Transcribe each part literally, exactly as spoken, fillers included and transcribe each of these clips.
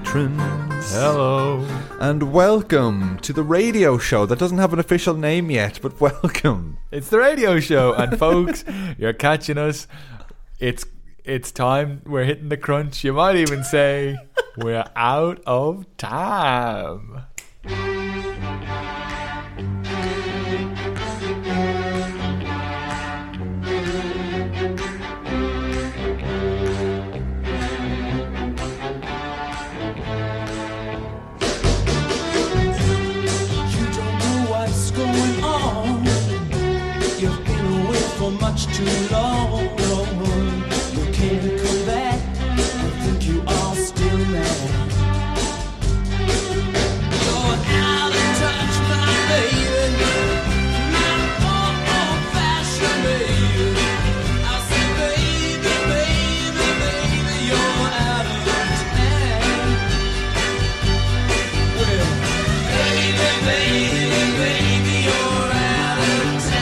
patrons. Hello. And welcome to the radio show that doesn't have an official name yet, but welcome. It's the radio show, and folks, you're catching us. It's it's time. We're hitting the crunch. You might even say we're out of time. Much too long, you can't come back. I think you are still mad. You're out of touch, my baby, not old-fashioned baby. I said, baby, baby, baby, you're out of time. Well, baby, baby, baby, you're out of time.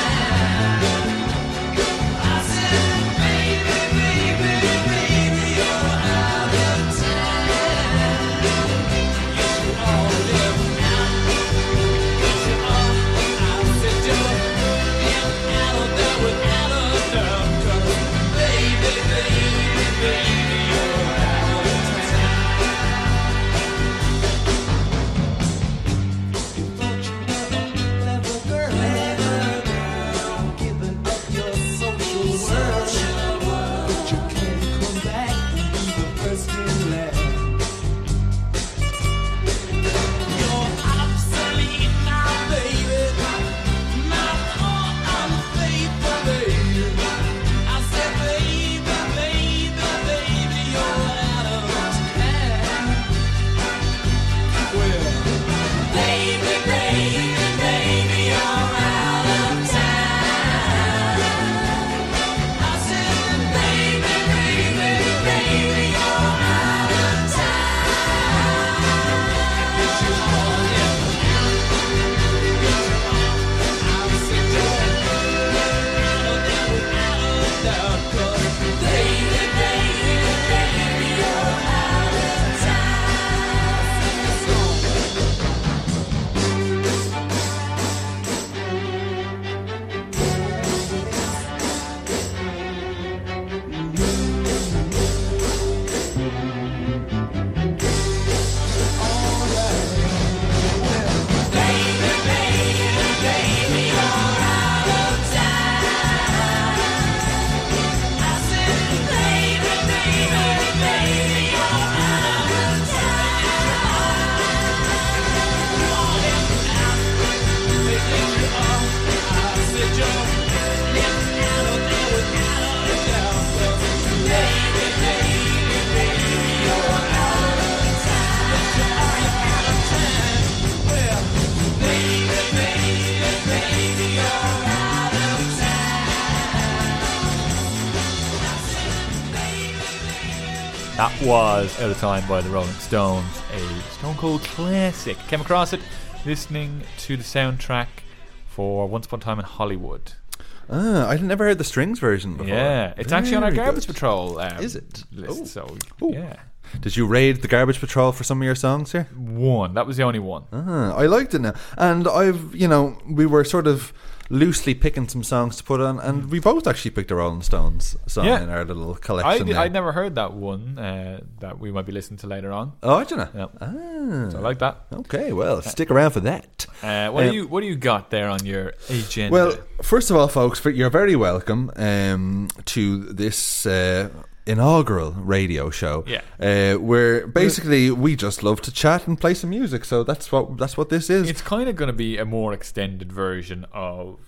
That was Out of Time by the Rolling Stones, a Stone Cold classic. Came across it listening to the soundtrack for Once Upon a Time in Hollywood. Ah, I'd never heard the strings version before. Yeah, it's Very actually on our Garbage good. Patrol um, Is it? list. Ooh. So, Ooh. yeah. Did you raid the Garbage Patrol for some of your songs here? One. That was the only one. Ah, I liked it now. And I've, you know, we were sort of loosely picking some songs to put on, and we both actually picked a Rolling Stones song Yeah. in our little I collection. did, there. I'd never heard that one uh, that we might be listening to later on. Oh, did you know? Yeah. Ah. So I like that. Okay, well, stick around for that. Uh, what Um, do you What do you got there on your agenda? Well, first of all, folks, you're very welcome um, to this uh, inaugural radio show. Yeah. Uh, where basically we just love to chat and play some music. So that's what that's what this is. it's kind of going to be a more extended version of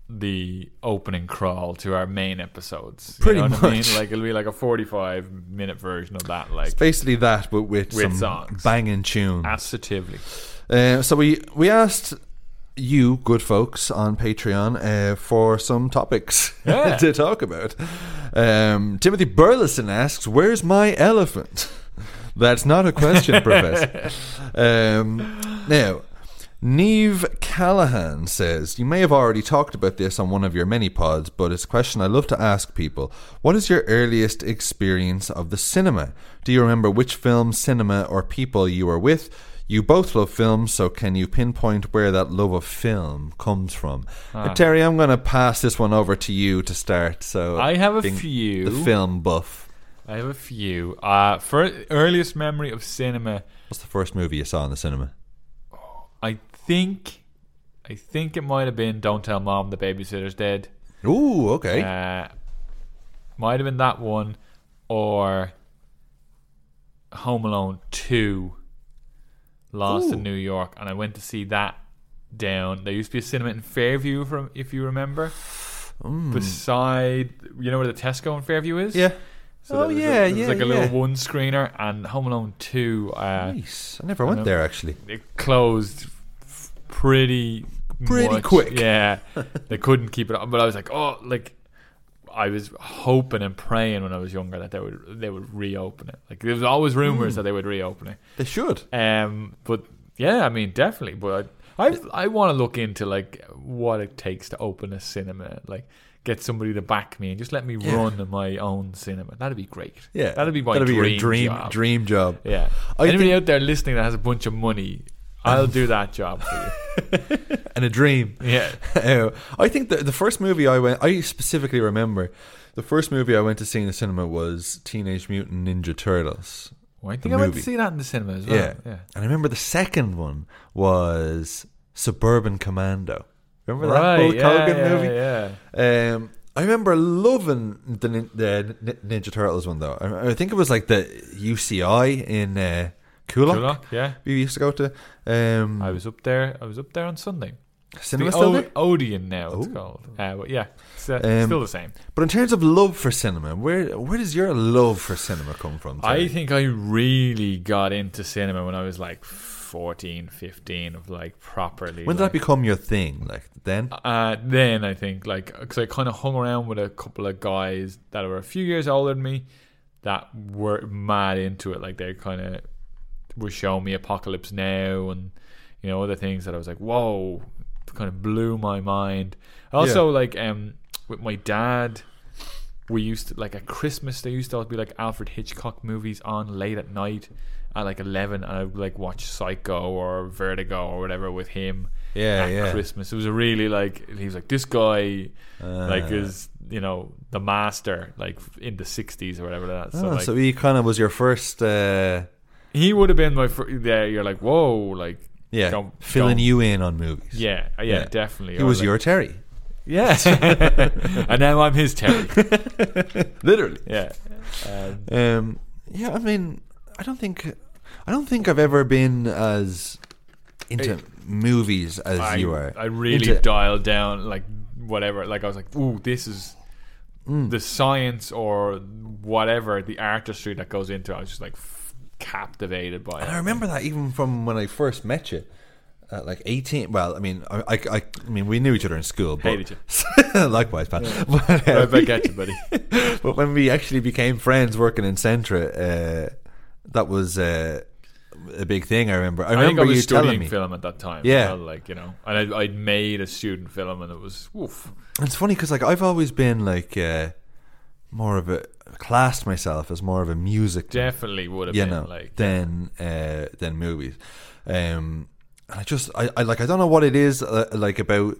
the opening crawl to our main episodes. You Pretty know what I mean? much. Like it'll be like a forty-five minute version of that. Like It's basically that, but with, With some songs. banging tunes. assertively. Uh, so we we asked you, good folks, on Patreon uh, for some topics Yeah. to talk about. Um, Timothy Burleson asks, "Where's my elephant?" That's not a question, Professor. Um, now, Neve Callahan says, you may have already talked about this on one of your many pods, but it's a question I love to ask people. What is your earliest experience of the cinema? Do you remember which film, cinema, or people you were with? You both love films, so can you pinpoint where that love of film comes from? Ah. Uh, Terry, I'm going to pass this one over to you to start. So I have a being few. The film buff. I have a few. Uh, for earliest memory of cinema, What's the first movie you saw in the cinema? I think, I think it might have been Don't Tell Mom the Babysitter's Dead. Ooh, okay. Uh, might have been that one, or Home Alone two, Lost Ooh. in New York, and I went to see that down. There used to be a cinema in Fairview, from if you remember, Mm. beside, you know where the Tesco in Fairview is. Yeah. So Oh, there was a- yeah, there was yeah, like a yeah. little one screener, and Home Alone two. Uh, Nice. I never went there, actually. It closed f- pretty Pretty much. quick. Yeah, they couldn't keep it up. But I was like, oh, like I was hoping and praying when I was younger that they would they would reopen it. Like there was always rumors Mm. that they would reopen it. They should. Um, but yeah, I mean, definitely. But I I, I want to look into like what it takes to open a cinema. Like get somebody to back me and just let me Yeah. run my own cinema. That'd be great. Yeah. that'd be my That'd be dream your dream job. dream job. Yeah. I Anybody think- out there listening that has a bunch of money, I'll do that job for you. And a dream. Yeah. Uh, I think the the first movie I went, I specifically remember, the first movie I went to see in the cinema was Teenage Mutant Ninja Turtles. Well, I think The I went to movie. see that in the cinema as well. Yeah. Yeah. And I remember the second one was Suburban Commando. Remember that Right. Hulk Yeah, Hogan yeah, movie? yeah. Um, I remember loving the, nin- the Nin- Ninja Turtles one though. I, I think it was like the U C I in uh, Coolock. Coolock, yeah. We used to go to. Um, I was up there. I was up there on Sunday. cinema the still o- there? Odeon now it's Oh. called. Uh, but yeah, it's uh, Um, still the same. But in terms of love for cinema, where where does your love for cinema come from? I Terry? think I really got into cinema when I was like fourteen, fifteen, of like properly. when did like, that become your thing? Like then? Uh, then I think like because I kind of hung around with a couple of guys that were a few years older than me that were mad into it. Like they kind of were showing me Apocalypse Now and you know other things that I was like, whoa, kind of blew my mind. Also, Yeah. like um, with my dad, we used to like at Christmas there used to always be like Alfred Hitchcock movies on late at night at like eleven, and I would like watch Psycho or Vertigo or whatever with him. Yeah, At yeah. Christmas, it was a really like he was like this guy, Uh, like is you know the master like in the sixties or whatever that. So oh, like so he kind of was your first, uh, he would have been my fir- there. You're like whoa, like yeah, don't- filling don't- you in on movies. yeah, yeah, Yeah. definitely. He Or was like- your Terry, yeah, and now I'm his Terry. literally. Yeah, um, Um, yeah, I mean, I don't think, I don't think I've ever been as into Hey. movies as I, you are. I really Into- dialed down like whatever. Like I was like, ooh, this is Mm. the science or whatever the artistry that goes into it. I was just like f- captivated by it. And I remember that even from when I first met you, at like eighteen. Well, I mean, I, I, I, I mean, we knew each other in school. But Hated you. likewise, Pat. But, uh, Right back at you, buddy. but when we actually became friends working in Centra, uh, that was uh, a big thing. I remember. I I think remember I was you telling studying me. film at that time. Yeah. as well, like you know, and I, I'd made a student film, and it was oof. It's funny because like I've always been like uh, more of a classed myself as more of a music, Definitely would have you been know, like than uh, than movies. Um, and I just I, I like I don't know what it is uh, like about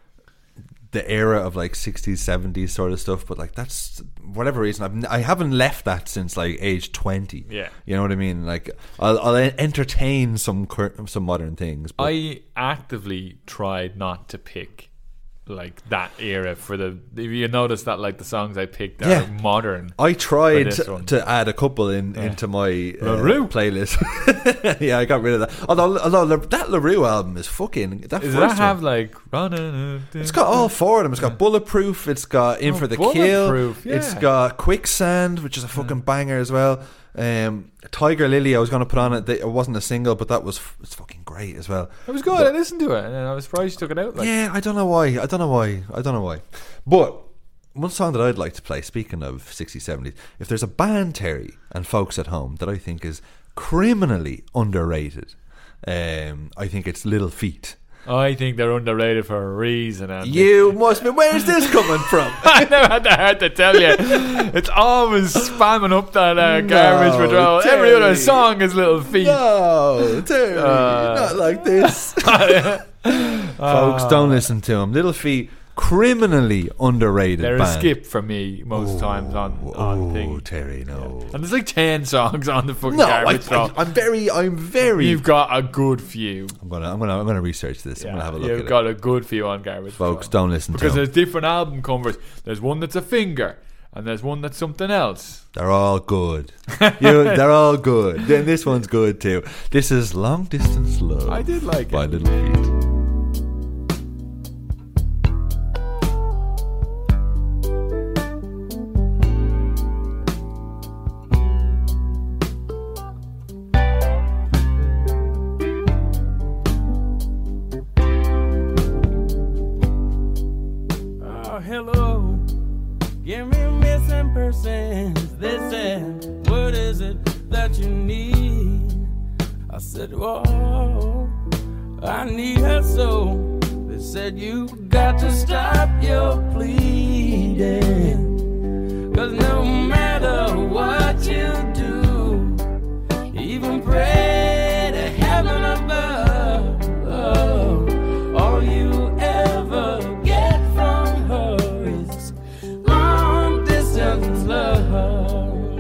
the era of like sixties, seventies sort of stuff, but like that's whatever reason I've n- I haven't left that since like age twenty. Yeah. You know what I mean? Like I'll, I'll entertain some cur- some modern things. But I actively tried not to pick like that era for the. If you notice that like the songs I picked are Yeah. modern. I tried this to, one. to add a couple in Yeah. into my uh, LaRue. playlist. Yeah, I got rid of that. Although, although La- that LaRue album is fucking. That Does first that one, have like running? it's got all four of them. It's got Bulletproof. It's got In Oh, for the Kill. Bulletproof, yeah. It's got Quicksand, which is a fucking banger as well. Um, Tiger Lily. I was going to put on it. It wasn't a single, but that was f- it's fucking great as well. It was good. I listened to it, and I was surprised you took it out. Like, Yeah, I don't know why. I don't know why. I don't know why. But one song that I'd like to play, speaking of sixties, seventies, if there's a band, Terry, and folks at home, that I think is criminally underrated, Um, I think it's Little Feat. I think they're underrated for a reason. Andy. You must be. Where's this coming from? I never had the heart to tell you. It's always spamming up that uh, garbage No, patrol. Terry. Every other song is Little Feat. No, Terry, Uh, not like this. Folks, don't listen to him. Little Feat, criminally underrated They're band. a skip for me most times on on Oh, thing. Terry, no. And there's like ten songs on the fucking No, I, garbage patrol. I, I'm very, I'm very. You've got a good few. I'm gonna, I'm gonna, I'm gonna research this. I'm Yeah, gonna have a look you've at got it. a good few on garbage Folks, patrol. don't listen Because to them. there's different album covers. There's one that's a finger, and there's one that's something else. They're all good. you, they're all good. Then this one's good too. This is Long Distance Love. I did like by it. Little Feat. Oh, hello. Give me missing persons. They said, what is it that you need? I said, whoa, I need her so. They said, you got to stop your pleading. Cause no matter what you do, even pray to heaven above, oh, all you ever get from her is long distance love.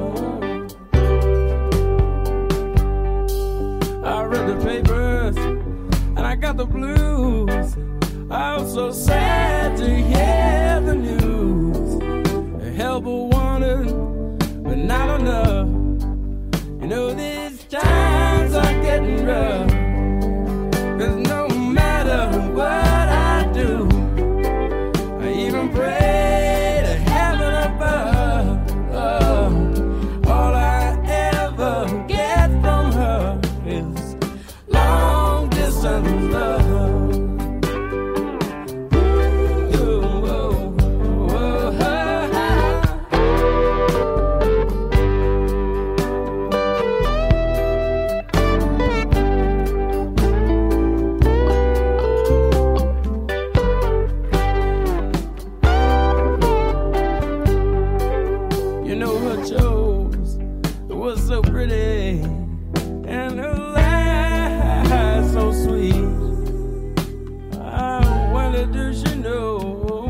I read the papers and I got the blues. I was so sad to hear the news. Help wanted, but not enough. You know these times are getting rough. Cause no matter what I do, I even pray to heaven above, oh, all I ever get from her is long distance love. Ooh, whoa, whoa, ha, ha. You know her chose was so pretty and her lies so sweet. I wonder, does she know?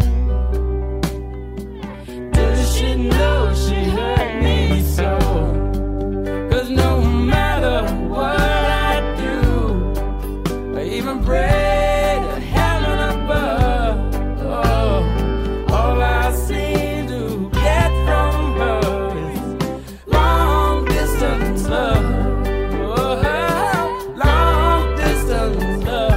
Does she know she hurt me so? Cause no matter what I do, I even pray to heaven above, oh, all I seem to get from her is long distance love. Oh, long distance love.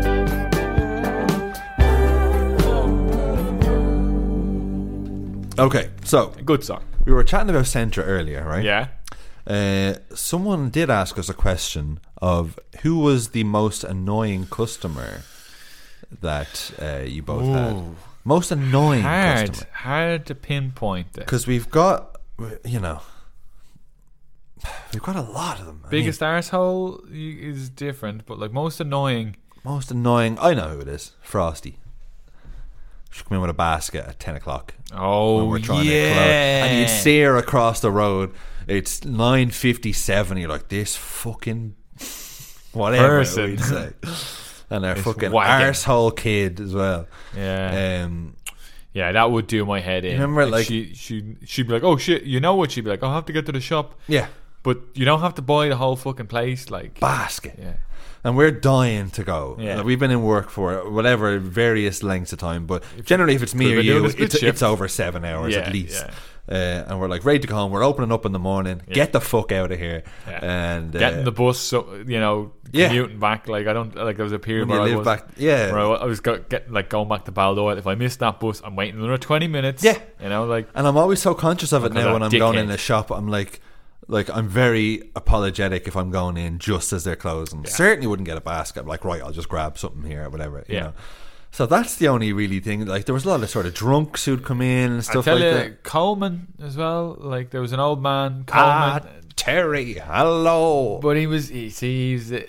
Okay, so Good song. we were chatting about Centra earlier, right? Yeah. Uh, someone did ask us a question of who was the most annoying customer that uh, you both had. Ooh. Most annoying Hard. customer. Hard to pinpoint it. Because we've got, you know, we've got a lot of them. I Biggest arsehole is different, but like most annoying. mean, most annoying. I know who it is. Frosty. She come in with a basket at ten o'clock. Oh, when we're trying yeah. to close. And you'd see her across the road. It's nine fifty-seven. You're like, this fucking whatever Person. we'd say. And their It's fucking wagging. arsehole kid as well. Yeah. Um, Yeah, that would do my head in. Remember, like- she, she, she'd be like, "Oh shit," you know what? She'd be like, "I'll have to get to the shop," yeah, but you don't have to buy the whole fucking place. Like, basket. yeah, And we're dying to go. Yeah. Like, we've been in work for whatever various lengths of time, but generally, if it's me Could've or been doing you, a split it's, shift. it's over seven hours Yeah, at least. yeah. Uh, and we're like ready to go home. We're opening up in the morning. Yeah. Get the fuck out of here. Yeah. And uh, getting the bus, so you know, Yeah. commuting back. Like, I don't like. There was a period when where you I live was, back, yeah, where I, I was go, get like going back to Baldoyle. If I missed that bus, I'm waiting another twenty minutes. Yeah. you know, like And I'm always so conscious of it Because now of when I'm dickhead. going in the shop. I'm like, like I'm very apologetic if I'm going in just as they're closing. Yeah. Certainly wouldn't get a basket. I'm like, right, I'll just grab something here or whatever. You Yeah. know? So that's the only really thing. Like there was a lot of sort of drunks who'd come in and I stuff tell like you, that. Coleman as well. Like there was an old man, Coleman, Ah, Terry, hello. but he was he, see, he's uh,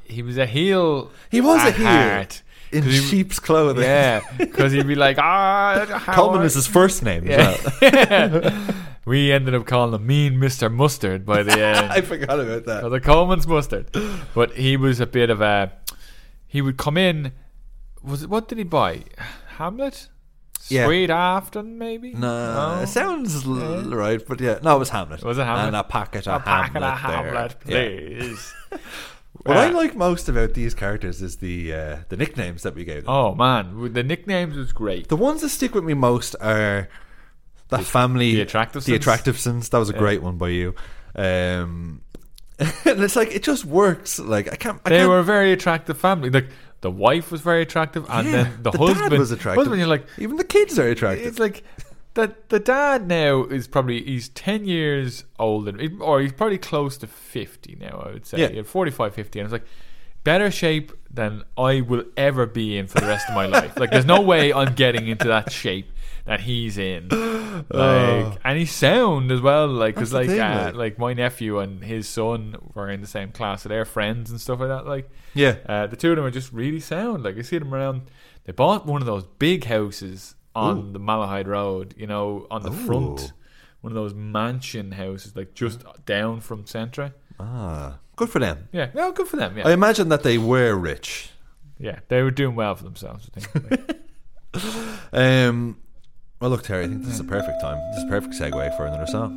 he was a heel. He was a at heel. heart. In 'Cause he- sheep's clothing. Yeah, because he'd be like, ah, how Coleman are-" is his first name Yeah. as well. We ended up calling him Mean Mister Mustard by the end. I forgot about that. Because of Coleman's mustard. But he was a bit of a. He would come in. Was it, what did he buy? Hamlet? Yeah. Sweet Afton, maybe? No, it sounds l- right, but yeah, no, it was Hamlet. Was it Hamlet? And a packet A of packet Hamlet. of Hamlet, there. Yeah. please. What I Uh, like most about these characters is the uh, the nicknames that we gave them. Oh, man. The nicknames was great. The ones that stick with me most are that family, the Attractivesons? The Attractivesons. That was a Yeah. great one by you. Um, and it's like it just works. Like I can't. I They can't, were a very attractive family. Like, the wife was very attractive, and yeah, then the, the husband dad was attractive. Husband, you're like, even the kids are attractive. it's like that. The dad now is probably he's ten years older, or he's probably close to fifty now. I would say, Yeah. yeah, forty-five, fifty, and it's like better shape than I will ever be in for the rest of my life. Like, there's no way I'm getting into that shape that he's in. Like, Oh. and he's sound as well. Like, That's because the like, thing, uh, like- like my nephew and his son were in the same class, so they're friends and stuff like that. Like. yeah. Uh, the two of them are just really sound. Like, I see them around. They bought one of those big houses on Ooh. the Malahide Road, you know, on the Ooh. front. One of those mansion houses, like just down from Centra. Ah, good for them. Yeah, yeah, good for them. Yeah, I imagine that they were rich. yeah, they were doing well for themselves, I think. Like, Um, well, look, Terry, I think this is a perfect time. This is a perfect segue for another song.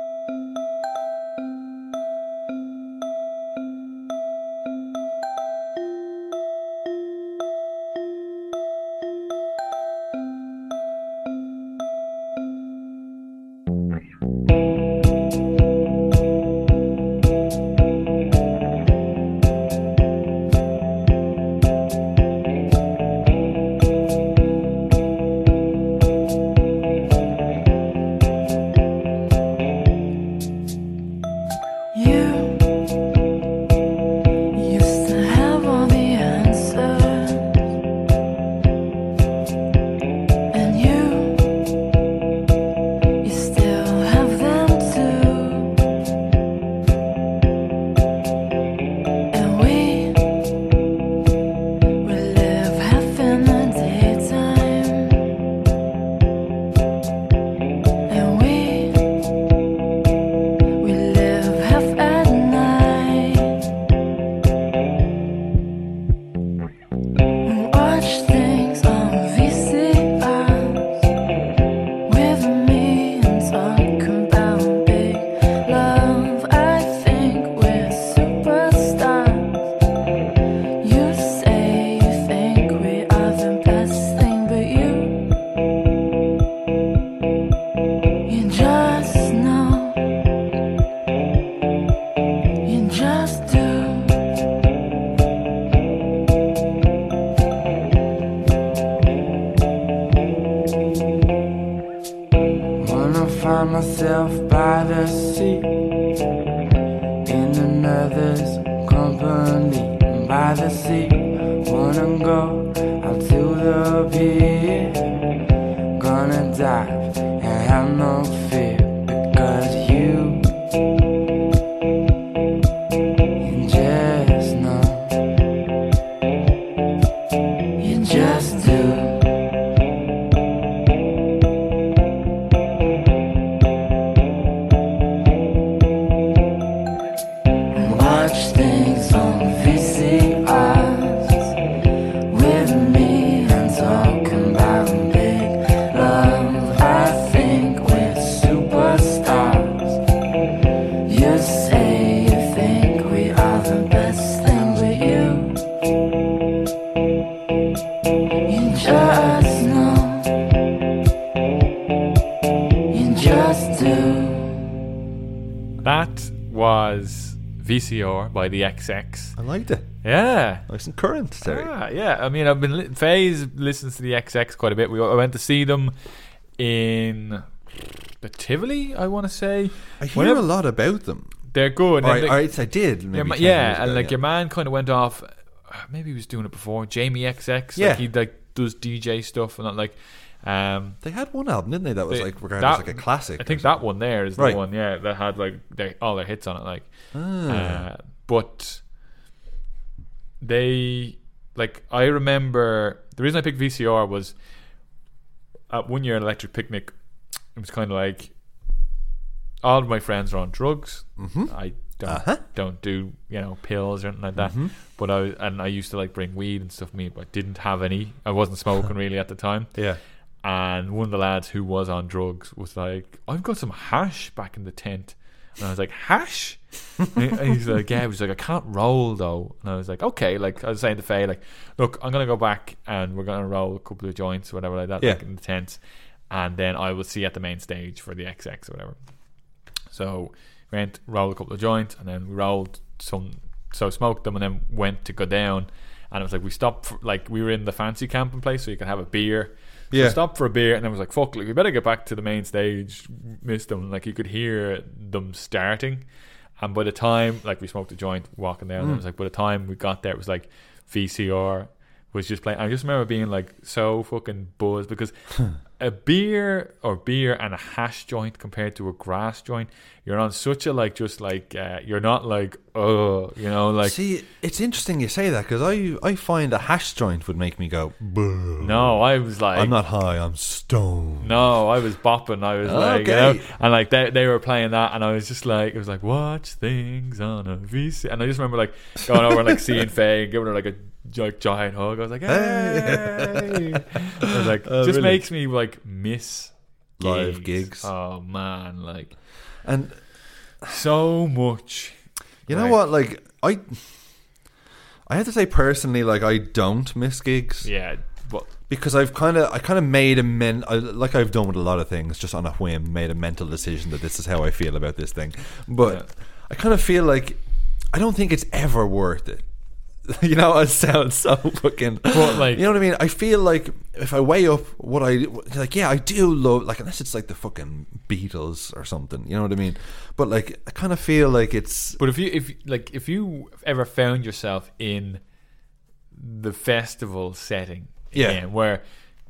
You used to have all the answers, and you, you still have them too. And we, we live half in the daytime, and we. We live half at night and watch things on V C Rs with me and talk about big love. I think we're superstars. You say you think we are the best thing, but you, you just know. You just do. Wanna find myself by the sea in another's company. By the sea, wanna go out to the pier. Gonna dive and have no fear because you, you just know. You just do. Watch things on V C Rs with me and talking about big love. I think we're superstars. You say you think we are the best thing, but you, you just know. You just do. that was V C R by the X X. I liked it. Yeah. Nice and current, Terry. Ah, yeah. I mean, I've been li- Faze listens to the X X quite a bit. We I went to see them in the Tivoli, I want to say. I hear Whenever- a lot about them. They're good. Or, And I, they- or I did. Maybe Your ma- ten yeah, years and ago, like yeah. your man kind of went off. Maybe he was doing it before. Jamie X X. Yeah. Like he like does D J stuff and that. Like, um, They had one album, didn't they? That was They- like regarded that- as like a classic. I think or that one there is the Right. one. Yeah, that had like their, all their hits on it. Like, something. Ah. uh, but they like I remember the reason I picked V C R was at one year at Electric Picnic. It was kind of like all of my friends are on drugs. Mm-hmm. I don't Uh-huh. don't do you know pills or anything like that. Mm-hmm. But I and I used to like bring weed and stuff. Me, but I didn't have any. I wasn't smoking really at the time. Yeah. And one of the lads who was on drugs was like, "I've got some hash back in the tent." And I was like, "Hash?" And he's like, "Yeah." He was like, "I can't roll though." And I was like, "Okay." Like I was saying to Faye, like, "Look, I'm gonna go back and we're gonna roll a couple of joints or whatever like that, Yeah. like in the tent, and then I will see you at the main stage for the X X or whatever." So we went, rolled a couple of joints, and then we rolled some, so smoked them, and then went to go down. And it was like we stopped, for, like we were in the fancy camping place, so you could have a beer. So Yeah. we stopped for a beer, and then was like, "Fuck, like, we better get back to the main stage." Missed them, like you could hear them starting. And by the time, like we smoked a joint walking down, and it was like by the time we got there, it was like V C R was just playing. I just remember being like so fucking buzzed because a beer or beer and a hash joint compared to a grass joint, you're on such a like just like uh, you're not like oh you know like See, it's interesting you say that because I I find a hash joint would make me go, "Boo." no I was like I'm not high, I'm stoned. no I was bopping I was like you Okay. know and like they they were playing that and I was just like it was like watch things on a V C and I just remember like going over and like seeing Faye and giving her like a like giant hug. I was like hey, I was like Oh, just brilliant. makes me like miss Live gigs. oh man like And so much. you know Right. what? Like I, I have to say personally, like I don't miss gigs Yeah, but because I've kind of, I kind of made a men, I, like I've done with a lot of things, just on a whim, made a mental decision that this is how I feel about this thing. But Yeah. I kind of feel like I don't think it's ever worth it. You know, it sounds so fucking. But, like- you know what I mean? I feel like if I weigh up what I like, yeah, I do love, like, unless it's like the fucking Beatles or something. You know what I mean? But like, I kind of feel like it's. but if you if like if you ever found yourself in the festival setting, Yeah. again, where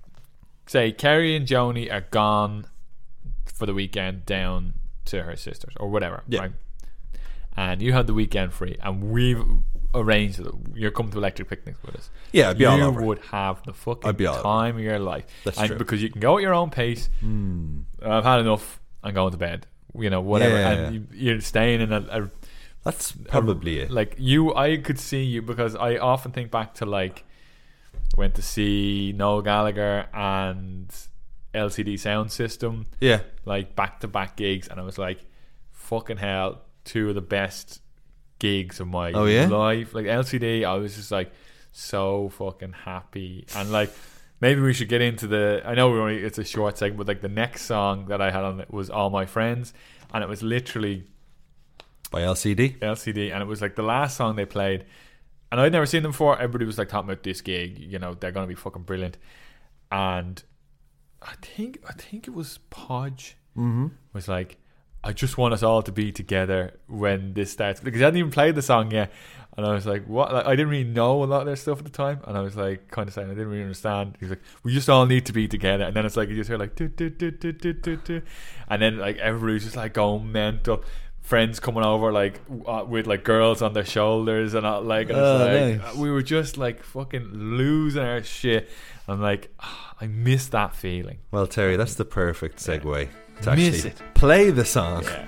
say Kerry and Joni are gone for the weekend down to her sisters or whatever, Yeah. right? And you had the weekend free, and we've arranged that you're coming to Electric Picnics with us. Yeah, I'd be you all over it. would have the fucking I'd be all over time of your life. That's and true. because you can go at your own pace. I've had enough. I'm going to bed. You know, whatever. Yeah, and yeah. you, you're staying in a, a That's probably it. like you. I could see you because I often think back to like went to see Noel Gallagher and L C D Sound System, Yeah. like back to back gigs, and I was like, fucking hell, two of the best gigs of my Oh, yeah? life. Like L C D, I was just like so fucking happy, and like maybe we should get into the. I know we're only it's a short segment, but like the next song that I had on it was All My Friends, and it was literally By L C D. L C D, and it was like the last song they played, and I'd never seen them before. Everybody was like talking about this gig, you know, they're gonna be fucking brilliant, and I think I think it was Podge Mm-hmm. was like, I just want us all to be together when this starts, because I hadn't even played the song yet, and I was like, what? Like, I didn't really know a lot of their stuff at the time, and I was like, kind of saying I didn't really understand. He's like, we just all need to be together, and then it's like you just hear like, do, do, do, do, do, do, do. And then like everybody's just like going mental. Friends coming over like uh, with like girls on their shoulders and all, like, and it's Oh, like nice. we were just like fucking losing our shit. I'm like, ah, I miss that feeling. Well, Terry, that's the perfect segue to Miss actually it. play the song. Yeah.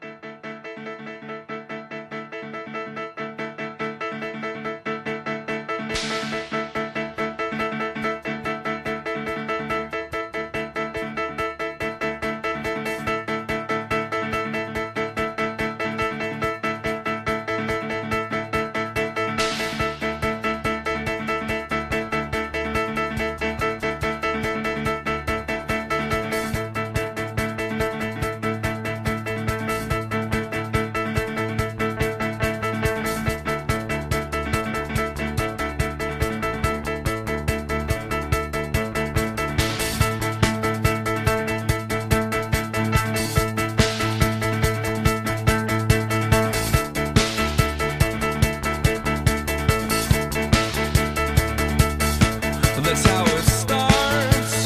That's how it starts.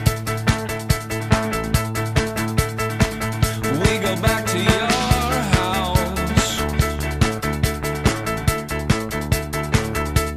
We go back to your house.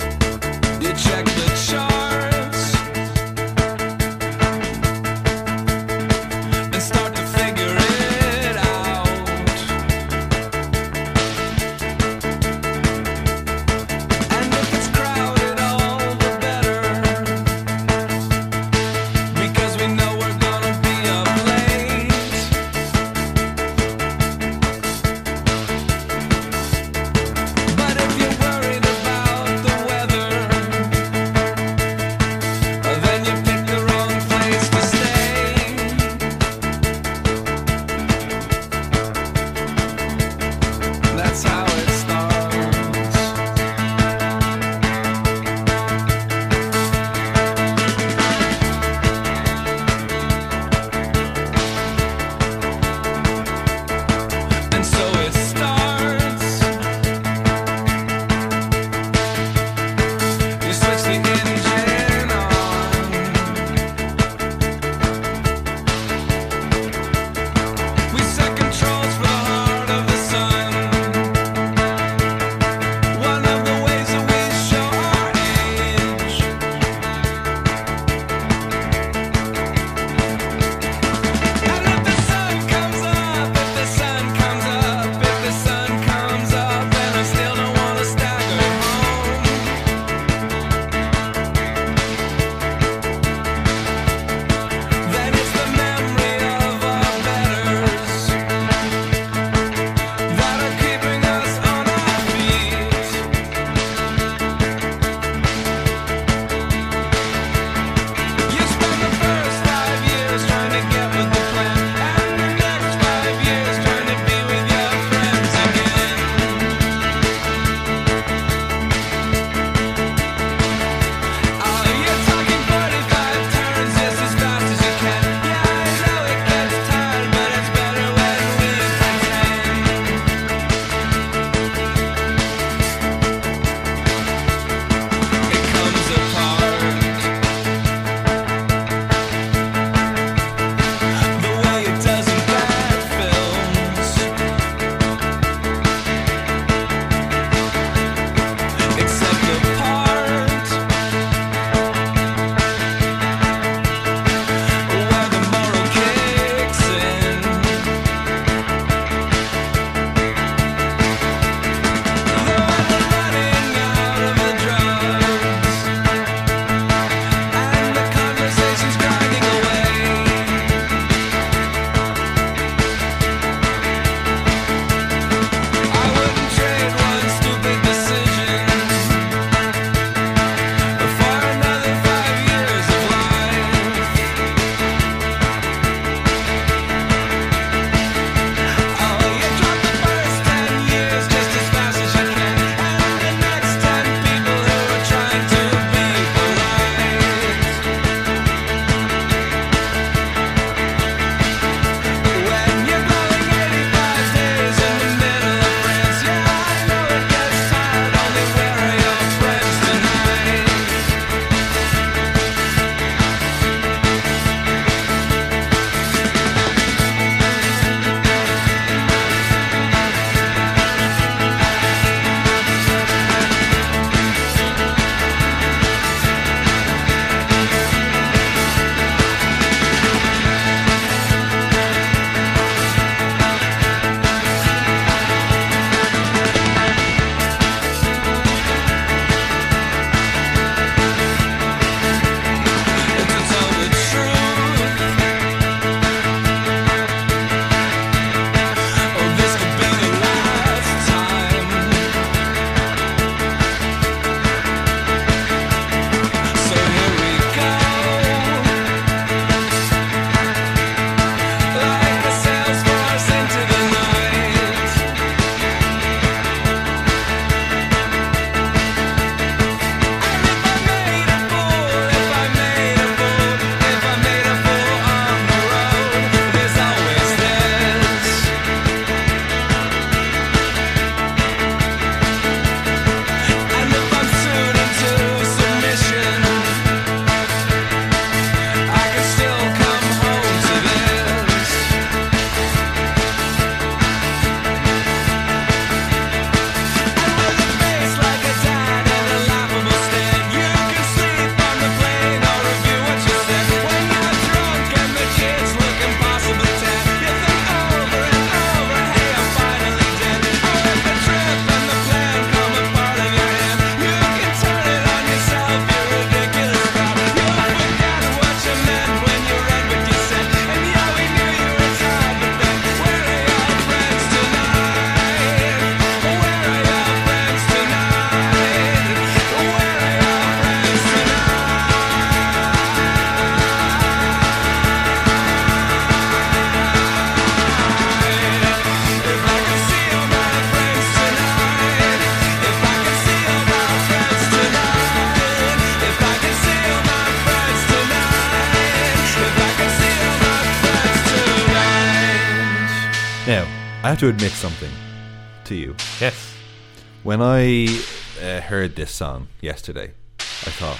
Now, I have to admit something to you. Yes. When I uh, heard this song yesterday, I thought,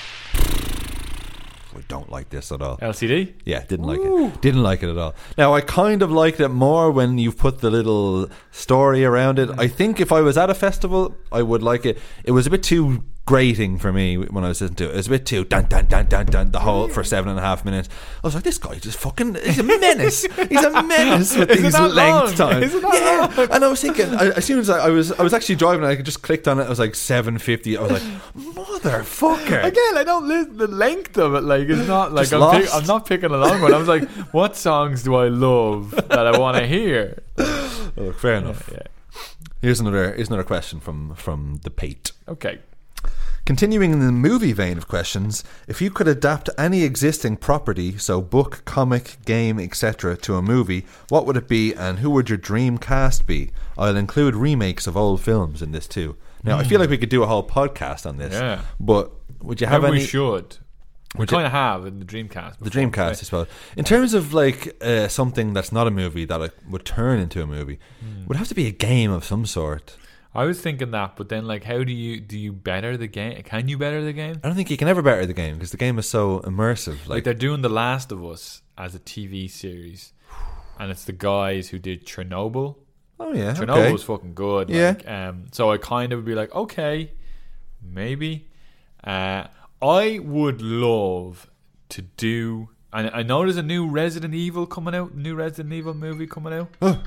I don't like this at all. L C D? Yeah, didn't like it. Didn't like it at all. Now, I kind of liked it more when you've put the little story around it. I think if I was at a festival, I would like it. It was a bit too grating for me when I was listening to it. It was a bit too dun dun dun dun dun the whole for seven and a half minutes. I was like, this guy just fucking he's a menace. He's a menace with Is it these that length long? times. Is it that Yeah, long? and I was thinking I, as soon as I, I was I was actually driving, I just clicked on it. I was like seven fifty. I was like, motherfucker. Again, I don't listen the length of it. Like it's not like Just I'm, lost. pick, I'm not picking a long one. I was like, what songs do I love that I want to hear? Oh, fair enough. Yeah. Here's another here's another question from from the Pate. Okay. Continuing in the movie vein of questions, if you could adapt any existing property, so book, comic, game, et cetera, to a movie, what would it be and who would your dream cast be? I'll include remakes of old films in this too. Now, I feel like we could do a whole podcast on this, Yeah. but would you have Maybe any... we should. We Would you- kind of have in the Dreamcast. The before, Dreamcast, I right? suppose. In terms of like uh, something that's not a movie that like, would turn into a movie, Hmm. would have to be a game of some sort. I was thinking that, but then like, how do you do you better the game? Can you better the game? I don't think you can ever better the game because the game is so immersive. Like Like, they're doing The Last of Us as a T V series, and it's the guys who did Chernobyl. oh yeah, Chernobyl okay. was fucking good. Yeah. Like, um, so I kind of would be like, okay, maybe. Uh, I would love to do. And I know there's a new Resident Evil coming out. New Resident Evil movie coming out.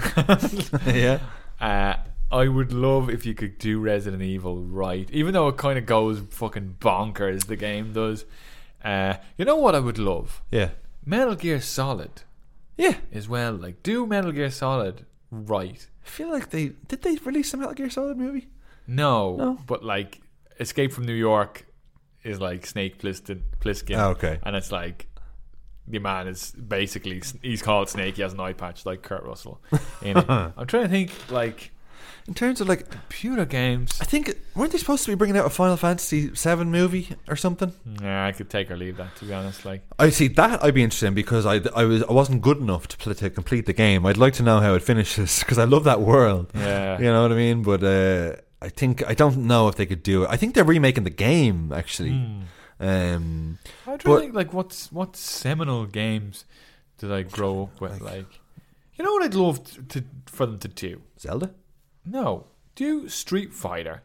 yeah. Uh, I would love if you could do Resident Evil right, even though it kind of goes fucking bonkers. The game does. Uh, you know what I would love? Yeah. Metal Gear Solid Yeah. as well. Like, do Metal Gear Solid right. I feel like they did they release a Metal Gear Solid movie? No, No. but like Escape from New York is like Snake Plissken, Plissken Oh, okay. and it's like the man is basically he's called Snake. He has an eye patch like Kurt Russell. In it. I'm trying to think like In terms of like, computer games. I think weren't they supposed to be bringing out a Final Fantasy seven movie or something? Yeah, I could take or leave that, to be honest. Like, I see that I'd be interested in because I, I was I wasn't good enough to play, to complete the game. I'd like to know how it finishes because I love that world. yeah, You know what I mean? But uh, I think I don't know if they could do it. I think they're remaking the game actually. Hmm. Um, I'm trying but- to think like what's what seminal games did I grow up with? Like, you know what I'd love to, to for them to do? Zelda. No, do Street Fighter,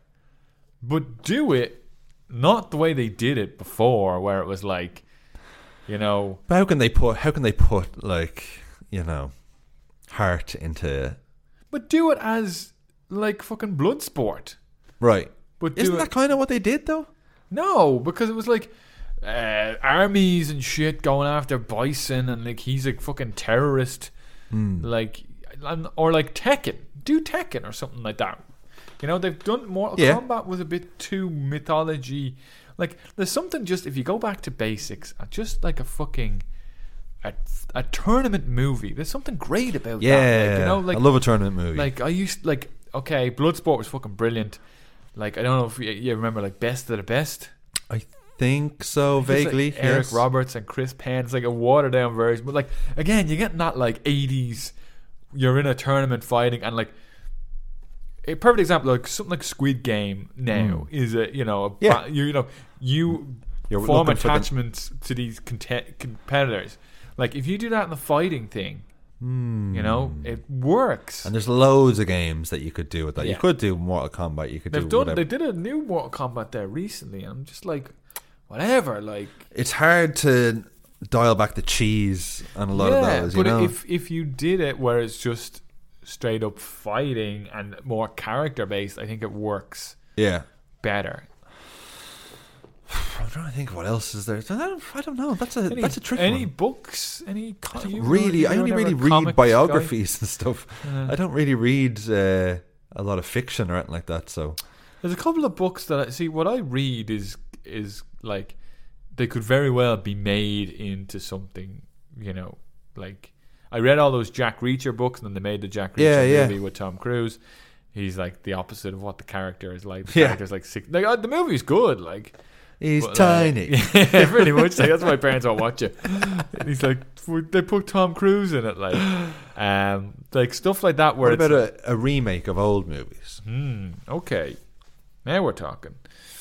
but do it not the way they did it before, where it was like, you know, But how can they put how can they put like you know heart into but do it as like fucking Bloodsport. right? But do Isn't it, that kind of what they did though? no, because it was like uh, armies and shit going after Bison, and like he's a fucking terrorist, Hmm. like, and- or like Tekken. Do Tekken or something like that. You know, they've done Mortal Yeah. Kombat was a bit too mythology. Like, there's something just if you go back to basics, uh, just like a fucking a, a tournament movie. There's something great about Yeah, that. Like, you know, like I love a tournament movie. like I used like okay, Bloodsport was fucking brilliant. Like I don't know if you, you remember like Best of the Best. I think so It's like vaguely. Eric yes. Roberts and Chris Penn. It's like a watered down version, but like again, you're getting that like eighties. You're in a tournament fighting, and like a perfect example, like something like Squid Game now is a you know a Yeah. ba- you, you know you You're form looking for the- attachments to these conte- competitors. Like if you do that in the fighting thing, you know it works. And there's loads of games that you could do with that. You Yeah. could do Mortal Kombat. You could They've do done. whatever. They did a new Mortal Kombat there recently, and I'm just like, whatever. Like, It's hard to dial back the cheese on a lot yeah, of those. You but know? if if you did it where it's just straight up fighting and more character based, I think it works yeah. better. I'm trying to think what else is there. I don't, I don't know. That's a Any, that's a tricky any one. books? Any co- you- Really, you I were only never really a read comics biographies and stuff. guy? Uh, I don't really read uh, a lot of fiction or anything like that. So There's a couple of books that I see. What I read is is like they could very well be made into something. You know, like I read all those Jack Reacher books, and then they made the Jack Reacher Yeah, yeah. movie with Tom Cruise. He's like the opposite of what the character is like. The Yeah. character's like six. Like uh, the movie's good, like, He's But, like, tiny. yeah, pretty much. Like, that's why my parents won't watch it. And he's like, they put Tom Cruise in it, like, um, like stuff like that. Where What it's about a, a remake of old movies? Hmm, okay, now we're talking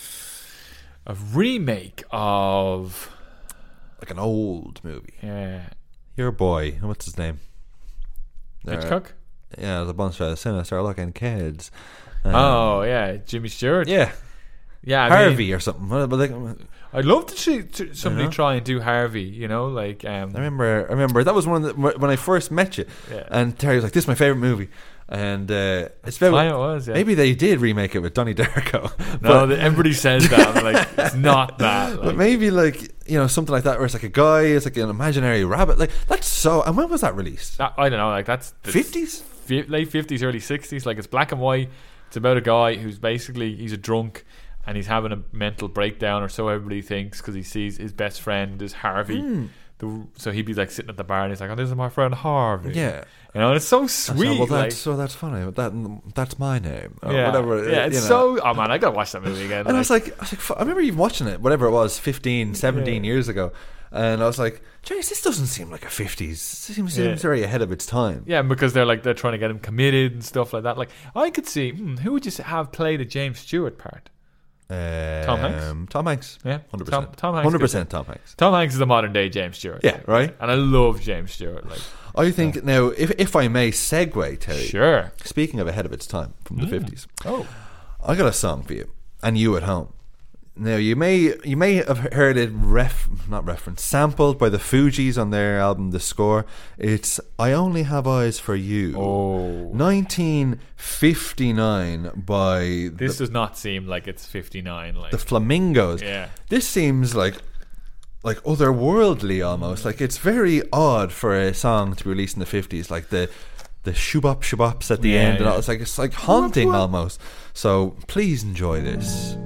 a remake of Like an old movie. uh, Your boy, what's his name? There- Hitchcock. Yeah, there's a bunch of sinister looking kids. Um, Oh yeah, Jimmy Stewart. yeah, yeah, I Harvey mean, or something. What- but like, I'd love to see to somebody know? try and do Harvey. You know, like um, I remember, I remember that was one of the, when I first met you, Yeah. and Terry was like, "This is my favorite movie," and uh, it's about Time it was. Yeah. maybe they did remake it with Donnie Darko. no, but, the, everybody says that. I'm like, it's not that. but Like, maybe like you know something like that, where it's like a guy, it's like an imaginary rabbit. Like that's so. And when was that released? that, I don't know. Like that's the Fifties. fi- late fifties, early sixties. Like it's black and white. It's about a guy who's basically he's a drunk and he's having a mental breakdown, or so everybody thinks, because he sees his best friend is Harvey. Mm. The, so he'd be like sitting at the bar and he's like, "Oh, this is my friend Harvey." Yeah. you know, and it's so So, sweet. well, that's, like, so that's funny. But that that's my name. Or yeah, whatever. yeah, uh, it's you know. so. Oh man, I gotta watch that movie again. And I was like, I was like, fu- I remember even watching it, whatever it was, fifteen, seventeen Yeah. years ago, and I was like, "Jeez, this doesn't seem like a fifties. It seems, Yeah. seems very ahead of its time." yeah, because they're like they're trying to get him committed and stuff like that. Like I could see, hmm, who would you have play the James Stewart part? Um, Tom Hanks? Tom Hanks. Yeah, Hundred Tom, percent. Tom Hanks. Hundred could- percent. Tom Hanks. Tom Hanks is the modern day James Stewart. Yeah. Right. and I love James Stewart. Like, I think now, if if I may segue, Terry. sure. Speaking of ahead of its time from the fifties, Oh, I got a song for you, and you at home. Now you may you may have heard it ref not referenced sampled by the Fugees on their album The Score. It's "I Only Have Eyes for You." oh. nineteen fifty-nine by This the, does not seem like it's fifty-nine. Like, the Flamingos. yeah. This seems like like otherworldly almost. Like it's very odd for a song to be released in the fifties. Like the the shubop shubops at the Yeah, end and yeah. all. It's like it's like haunting almost. So please enjoy this.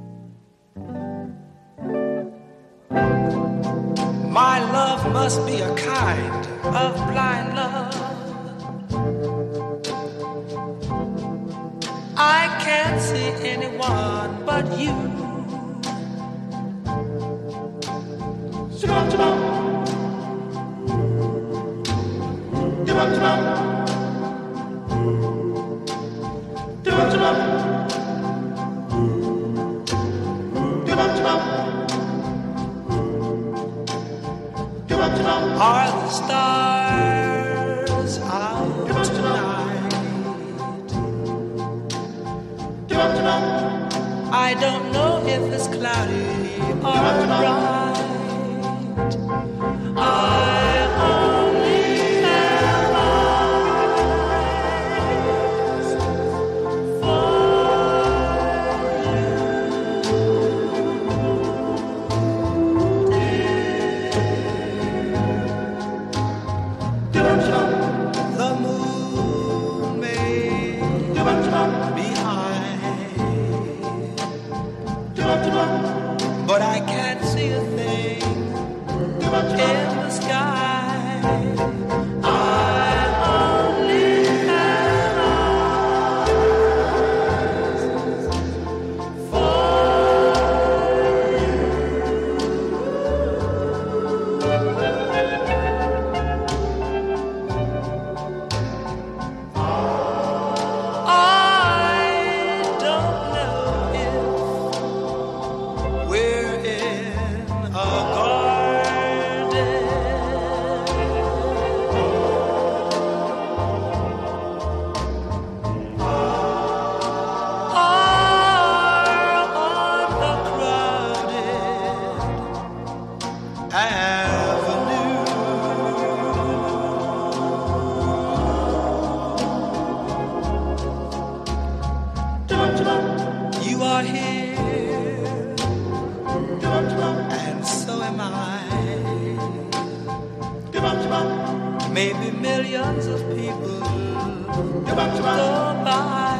My love must be a kind of blind love. I can't see anyone but you. Shabam, shabam. Shabam, shabam. Shabam, shabam. Shabam, shabam. Are the stars out tonight? I don't know if it's cloudy or bright. I only have eyes for the moon may be high, but I can't see a thing in the sky. I only have eyes for I don't know if we're in a garden or on a crowded avenue. You are here, and so am I. Maybe millions of people go by,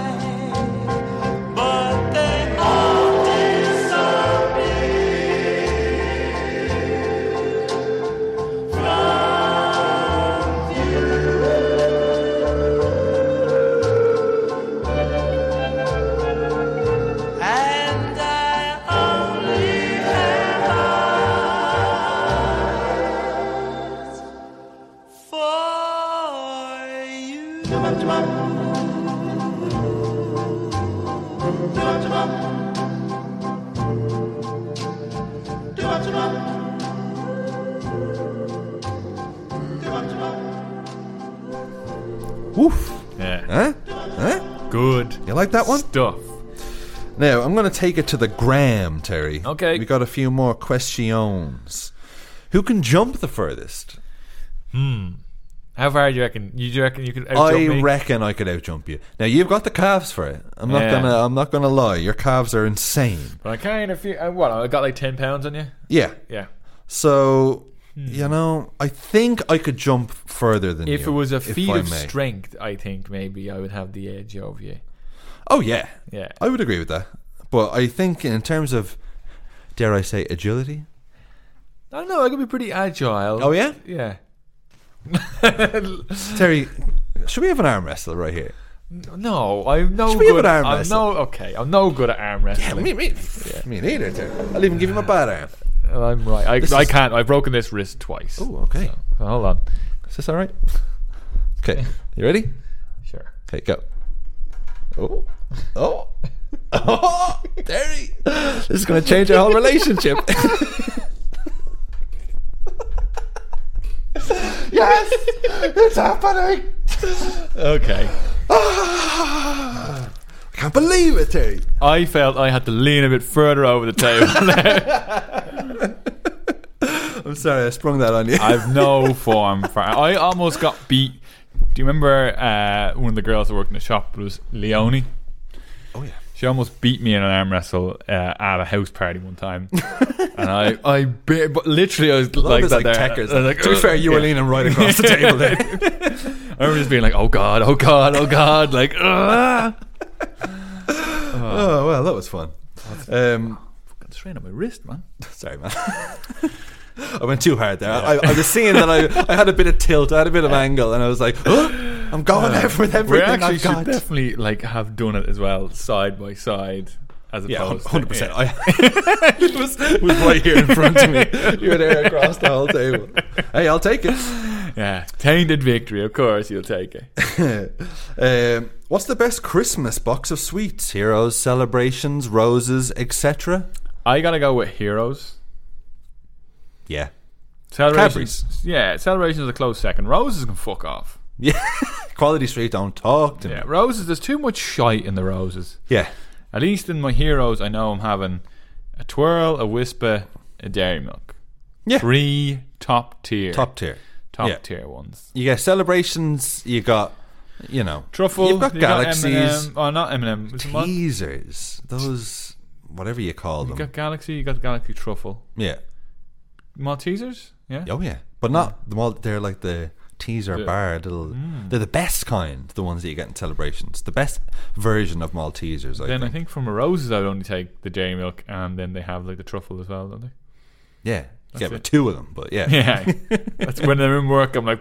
but they all disappear from view. And I only Woof. Yeah. Huh? Huh? Good. You like that one? Stuff. Now, I'm going to take it to the gram, Terry. Okay. We got a few more questions. Who can jump the furthest? How far do you reckon? You do you reckon you could outjump I me? reckon I could outjump you. Now, you've got the calves for it. I'm not Yeah. gonna. I'm not gonna lie. Your calves are insane. But I kind of feel. Uh, what? I got like ten pounds on you. Yeah. Yeah. So, you know, I think I could jump further than you. If it was a if feat I of may. strength, I think maybe I would have the edge over you. Oh yeah. Yeah. I would agree with that. But I think in terms of, dare I say, agility. I don't know. I could be pretty agile. Oh yeah. Yeah. Terry, should we have an arm wrestle right here? No, I'm no Should we have good. an arm I'm wrestle? no okay. I'm no good at arm wrestling. me, me, me neither. Terry. I'll even give him a bad arm. I'm right. I, This I is- can't. I've broken this wrist twice. Oh, okay. So, hold on. Is this all right? Okay, you ready? Sure. Okay, go. Oh, oh, oh, Terry! This is going to change our whole relationship. Yes, it's happening. Okay. I can't believe it, Terry. I felt I had to lean a bit further over the table. I'm sorry, I sprung that on you. I've no form for. I almost got beat. Do you remember uh, one of the girls that worked in the shop? It was Leonie. Oh yeah. She almost beat me in an arm wrestle uh, at a house party one time, and I, I, ba- but literally, I was like It's that. like there. Tekkers. I was like, to be fair, you were yeah. leaning right across the table there. I remember just being like, "Oh God, oh God, oh God!" Like, ugh. Oh well, that was fun. Um, Fucking strain on my wrist, man. sorry, man. I went too hard there. I, I was seeing that I, I had a bit of tilt, I had a bit of angle, and I was like, oh, I'm going out with We everything actually I've should got. definitely like have done it as well, side by side, as Yeah, opposed one hundred percent. to. Yeah. I, it was, it was right here in front of me. You were there across the whole table. Hey, I'll take it. Yeah, tainted victory. Of course, you'll take it. um, what's the best Christmas box of sweets? Heroes, celebrations, roses, et cetera. I gotta go with Heroes. Yeah. Celebrations, yeah, Celebrations is a close second. Roses can fuck off. Yeah. Quality Street, don't talk to Yeah, me. Roses. There's too much shite in the roses. Yeah. At least in my Heroes, I know I'm having a twirl, a whisper, a Dairy Milk. Yeah. Three top tier, Top tier. top yeah. tier ones. You got celebrations, you got, you know, Truffle. you've got you galaxies, M and M. Oh, not M and M. It's one- teasers, those, whatever you call You them. got Galaxy. You got Galaxy Truffle. Yeah. Maltesers. Yeah. Oh yeah, but not the malt. They're like the teaser The- bar little. They're the best kind. The ones that you get in celebrations. The best version of Maltesers. I Then think. I think from a Roses, I would only take the Dairy Milk, and then they have like the truffle as well, don't they? Yeah, you That's get it. with two of them, but yeah. Yeah. That's when they're in work. I'm like,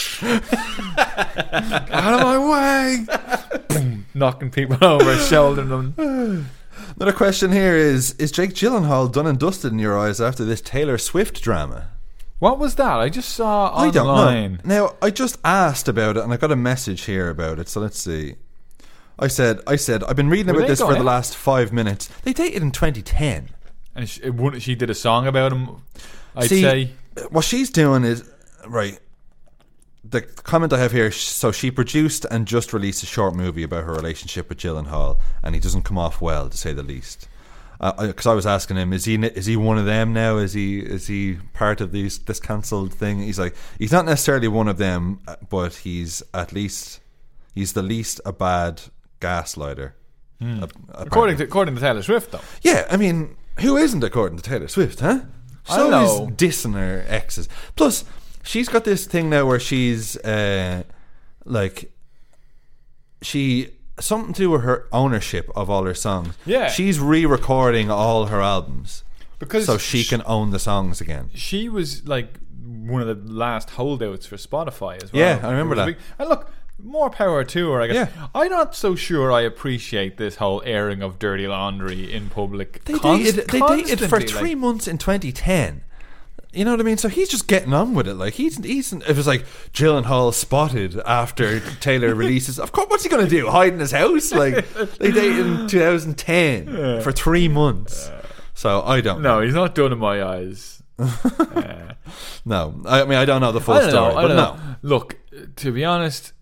out of my way, boom, knocking people over, shouldering them. Another question here is: Is Jake Gyllenhaal done and dusted in your eyes after this Taylor Swift drama? What was that? I just saw I don't online. know. Now I just asked about it, and I got a message here about it. So let's see. I said, I said, I've been reading Were about they this for going the out? last five minutes. They dated in twenty ten. And she, it wouldn't- she did a song about him. I'd See, say. what she's doing is right. The comment I have here, so she produced and just released a short movie about her relationship with Gyllenhaal, and he doesn't come off well, to say the least. Because uh, I was asking him, is he is he one of them now? Is he is he part of these this cancelled thing? He's like, he's not necessarily one of them, but he's at least he's the least a bad gaslighter. Hmm. ap- According apparently. to according to Taylor Swift, though. Yeah, I mean, who isn't according to Taylor Swift, huh? I So know. is dissing her exes. Plus, she's got this thing now where she's uh, like she something to do with her ownership of all her songs. Yeah. she's re-recording all her albums Because so she can own the songs again. she was like one of the last holdouts for Spotify as well. Yeah, I remember It was a that. big- and look, more power to her, I guess. Yeah. I'm not so sure I appreciate this whole airing of dirty laundry in public. They Const- dated. They dated for constantly, three like- months in twenty ten. You know what I mean? So he's just getting on with it. Like he's he's. It was like Gyllenhaal spotted after Taylor releases. Of course, what's he gonna do? Hide in his house? Like they dated in two thousand ten Yeah. for three months. So I don't. No, he's not done in my eyes. uh, No, I mean I don't know the full I don't story, know. I but don't no. know. Look, to be honest,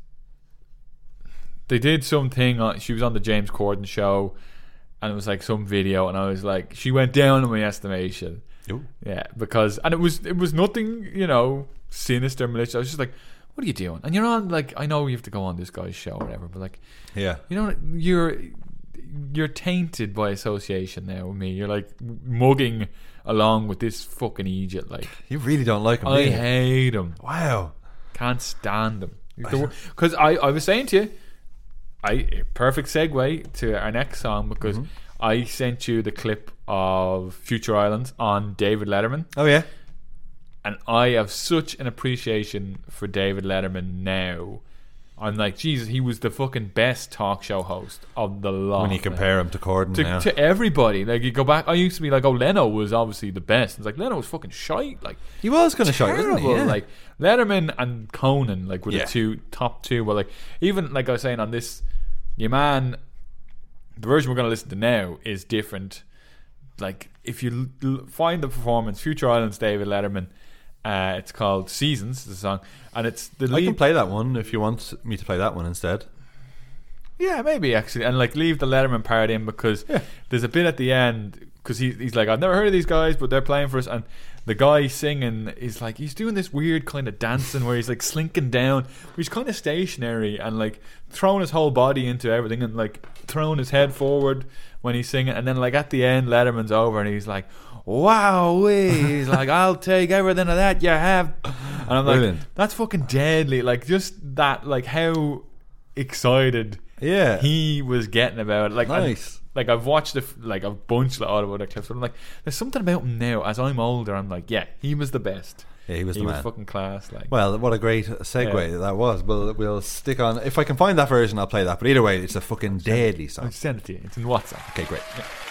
they did something. On, she was on the James Corden show, and it was like some video, and I was like, she went down in my estimation. Ooh. Yeah, because and it was it was nothing, you know, sinister, malicious. I was just like, what are you doing? And you're on like, I know you have to go on this guy's show or whatever, but like, Yeah. you know, you're you're tainted by association now with me. You're like mugging along with this fucking Egypt. Like, You really don't like him, do I you? hate him. Wow. Can't stand him. Because I, I was saying to you, I perfect segue to our next song because Mm-hmm. I sent you the clip of Future Islands on David Letterman, Oh yeah. and I have such an appreciation for David Letterman now. I'm like, Jesus, he was the fucking best talk show host of the lot. When you compare him to Corden to, now. to everybody, like you go back, I used to be like, oh, Leno was obviously the best. It's like Leno was fucking shite, like He was kind of shy, wasn't he? terrible. Yeah. Like Letterman and Conan, like were Yeah. the two top two. But like even like I was saying on this, your man, the version we're going to listen to now is different. Like if you l- l- find the performance, Future Islands, David Letterman, uh, it's called Seasons, the song, and it's the I lead. can play that one if you want me to play that one instead. Yeah, maybe actually, and like leave the Letterman part in because Yeah. there's a bit at the end because he, he's like, I've never heard of these guys, but they're playing for us, and the guy singing is like, he's doing this weird kind of dancing where he's like slinking down, he's kind of stationary and like throwing his whole body into everything and like throwing his head forward when he's singing, and then like at the end, Letterman's over and he's like, wow, he's like, I'll take everything of that you have, and I'm like, Brilliant. that's fucking deadly, like just that, like how excited Yeah. he was getting about it. Like, Nice. I, like I've watched a, f- like a bunch of audio clips, but I'm like, there's something about him now. As I'm older, I'm like, yeah, he was the best. Yeah, he was he the was man. fucking class. Like, Well, what a great segue Yeah. that was. We'll, we'll stick on. If I can find that version, I'll play that. But either way, it's a fucking deadly I'll song. send it to you. It's in WhatsApp. Okay, great.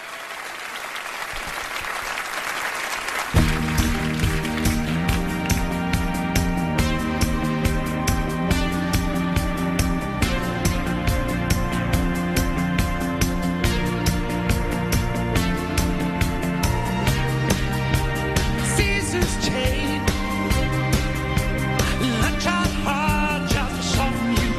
Seasons change. I tried hard just to soften you.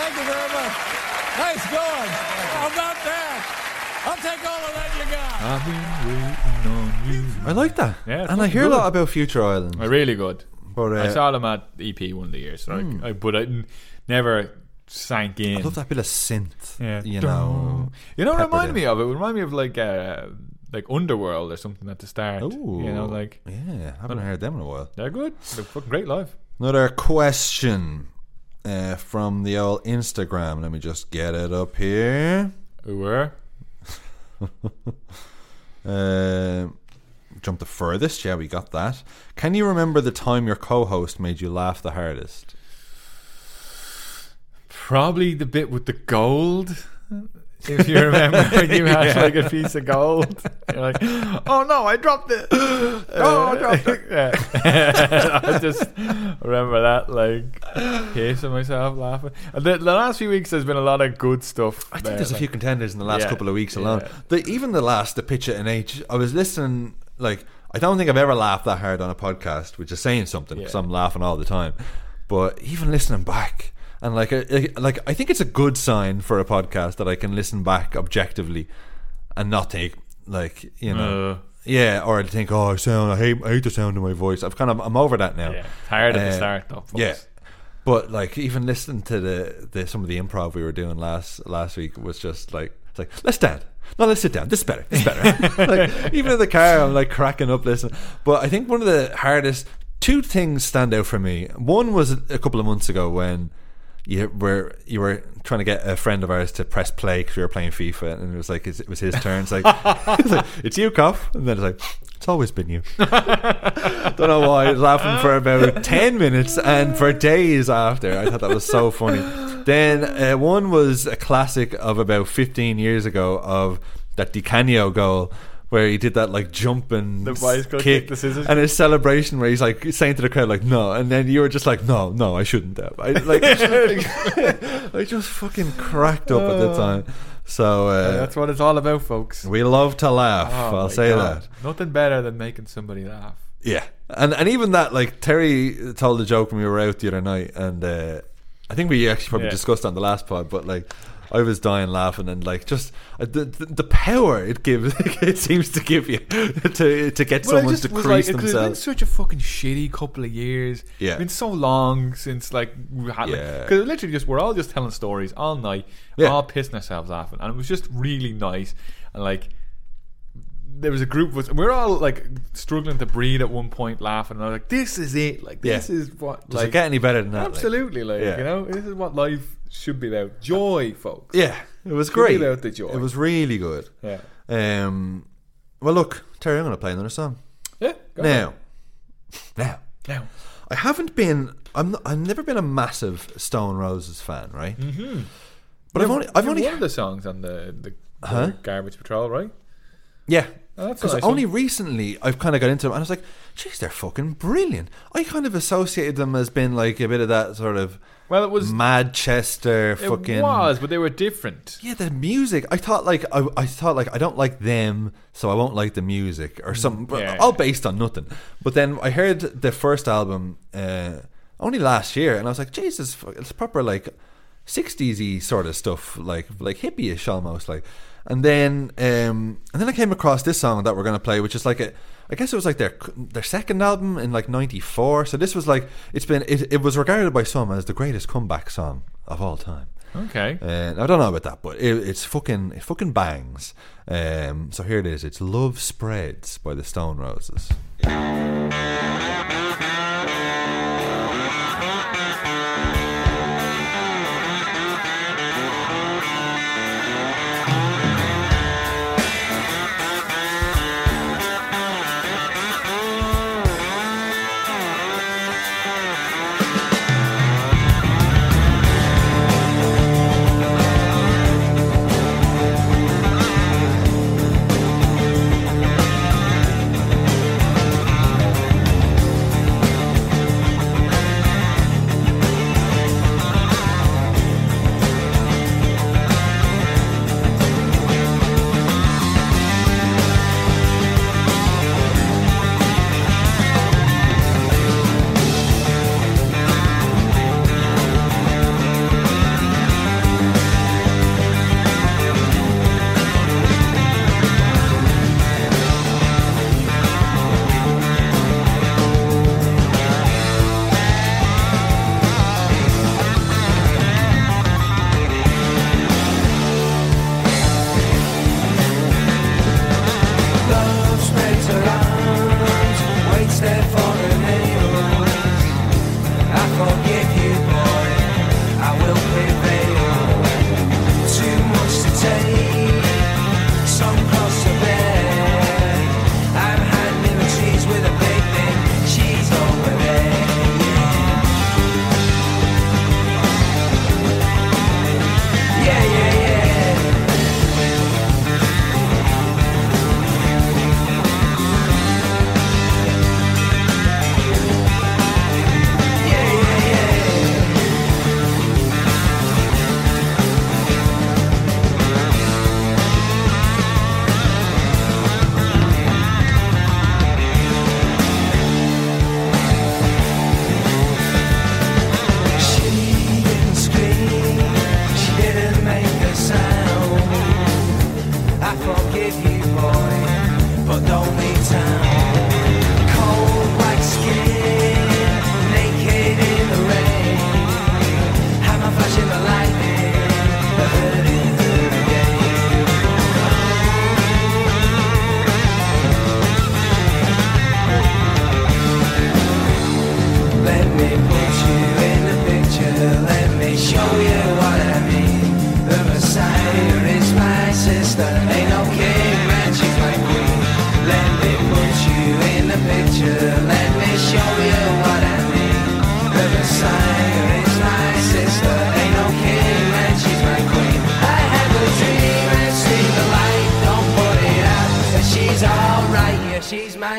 Thank you very much. Nice going. How about that? I'll take all of that you got. I've been waiting on you. I like that. Yeah, it's and I fucking hear good. a lot about Future Islands. They're really good. But, uh, I saw them at E P one of the years, like, Mm. I, but I n- never sank in. I love that bit of synth. Yeah. You know. You know what it peppered reminded in. me of? It would remind me of like uh, like Underworld or something at the start. Ooh. You know, like Yeah, haven't heard them in a while. they're good. They're fucking great live. Another question uh, from the old Instagram. Let me just get it up here. Who were? Uh, jump the furthest. Yeah, we got that. Can you remember the time your co-host made you laugh the hardest? Probably the bit with the gold. If you remember, you had Yeah. like a piece of gold. You're like, oh no, I dropped it. Oh, I dropped it. Yeah. I just remember that, like, pissing myself laughing. And the, the last few weeks, there's been a lot of good stuff. I think there, there's a like- few contenders in the last Yeah. couple of weeks alone. Yeah. The, even the last, the Pitch It in H, I was listening, like, I don't think I've ever laughed that hard on a podcast, which is saying something, because Yeah. I'm laughing all the time. But even listening back, and like, I- like, I think it's a good sign for a podcast that I can listen back objectively and not think, like, you know, Uh, yeah, or I think, oh, I sound, I hate, I hate the sound of my voice. I've kind of, I'm over that now. yeah. It's hard at Uh, the start, though. Folks. Yeah. But like even listening to the, the some of the improv we were doing last last week was just like it's like let's stand. No, let's sit down. This is better. This is better. Like even in the car, I'm like cracking up listening. But I think one of the hardest two things stand out for me. One was a couple of months ago when you were you were trying to get a friend of ours to press play because we were playing FIFA, and it was like it was his turn. It's like, it's, like it's you, Cough, and then it's like it's always been you. Don't know why I was laughing for about ten minutes and for days after. I thought that was so funny. Then uh, one was a classic of about fifteen years ago of that Di Canio goal where he did that like jumping The bicycle kick, kick, the scissors and his celebration where he's like saying to the crowd like no, and then you were just like no, no, I shouldn't have. I like I just fucking cracked up at the time. So uh, That's what it's all about, folks. we love to laugh. Oh I'll my say God. that. Nothing better than making somebody laugh. Yeah, and and even that, like Terry told a joke when we were out the other night, and uh, I think we actually probably Yeah. discussed it on the last pod, but like I was dying laughing, and like just uh, the the, the power it gives, it seems to give you to to get But I someone just to was crease like, 'cause it's been themselves. such a fucking shitty couple of years. Yeah. It's been so long since like we had like Yeah. because literally just we're all just telling stories all night, Yeah. all pissing ourselves laughing, and it was just really nice. And like there was a group of us, and we were all like struggling to breathe at one point, laughing. And I was like, "This is it! Like this Yeah. is what Does like it get any better than that? like? absolutely like Yeah. you know this is what life should be about. Joy, folks. Yeah, it was Should great. be about the joy. It was really good. Yeah, Um, well, look, Terry, I'm going to play another song yeah. Go now. Now, ahead. now. I haven't been. I'm. Not, I've never been a massive Stone Roses fan, right? Mm-hmm. But I've only. I've You're only. one of the songs on the the, the Huh? Garbage Patrol, right? Yeah. Oh, that's a Because nice only one. recently I've kind of got into them, and I was like, "Jeez, they're fucking brilliant." I kind of associated them as being like a bit of that sort of Well, it was Manchester it fucking. was, but they were different. Yeah, the music. I thought like I, I thought like I don't like them, so I won't like the music or something. But yeah. all based on nothing. But then I heard the first album uh, only last year, and I was like, Jesus, fu- it's proper like sixties-y sort of stuff, like like hippie-ish almost, like. And then um, and then I came across this song that we're gonna play, which is like a. I guess it was like their their second album in like ninety-four. So this was like it's been it, it was regarded by some as the greatest comeback song of all time. Okay. And I don't know about that, but it, it's fucking it fucking bangs. Um, so here it is. It's "Love Spreads" by the Stone Roses.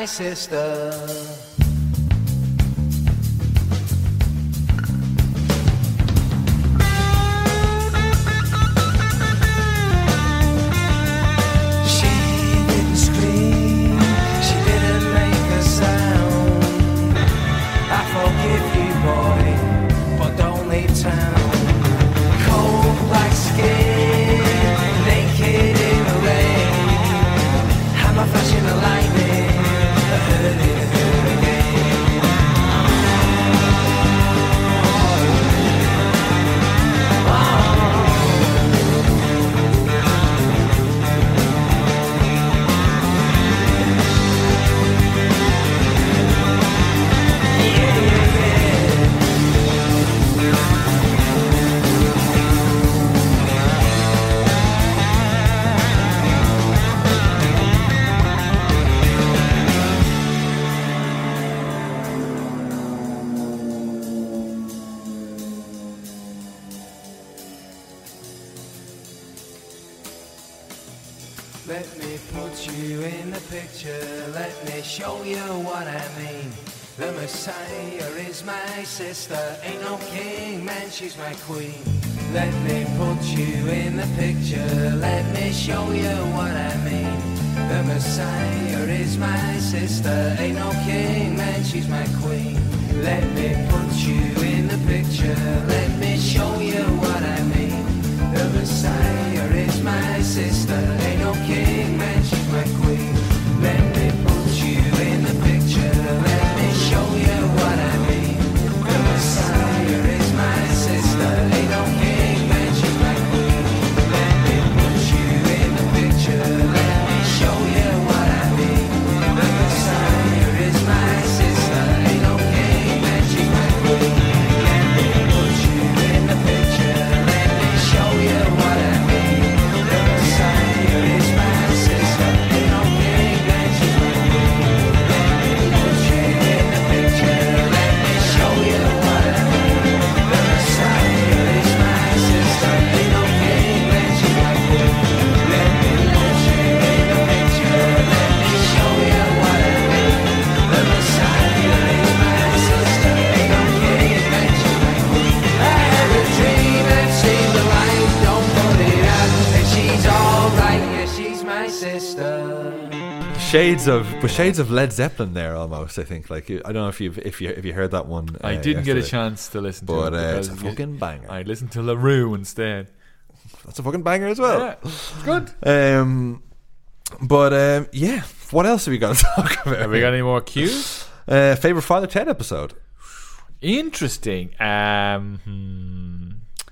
my sister. She didn't scream, she didn't make a sound. I forgive you, boy, but don't leave town. Cold black skin, naked in the rain. Hammer flashing the lightning, I heard it, I heard it again. Let me put you in the picture, let me show you what I mean. The Messiah is my sister, ain't no king, man, she's my queen. Let me put you in the picture, let me show you what I mean. The Messiah is my sister, ain't no king, man, she's my queen. Let me put you in the picture, let me show you what I mean. The Messiah is my sister, ain't no king, man, she's my queen. Let me put you in the picture, let me show you what I mean. The Messiah is my sister, ain't no king, man, she's my queen. Let me put you in the picture, let me show you what I mean. The Messiah is my sister, ain't no king, man, she's my queen. Let me put you in the picture, let me show you what I mean. The Messiah is my sister, ain't no king, man, she's my queen. Let me put you in the picture, let me show you what I mean. The Messiah is my sister, ain't no king, man, she's my queen. Let me put you in the picture, let me show you what I mean. The Messiah is my sister, ain't no king, man, she's my queen. I had a dream that seemed the light, don't put it out, and she's alright, yeah, she's my sister. Shades of, but shades of Led Zeppelin there almost. I think. Like I don't know if you've if you if you heard that one. I uh, didn't get a yesterday. chance to listen to But it. uh, it's a because you- fucking banger. I listened to LaRue instead. That's a fucking banger as well. Yeah, it's good. Um, but um, yeah. What else have we got to talk about? Have we got any more cues? uh, favorite Father Ted episode? Interesting. Um, hmm,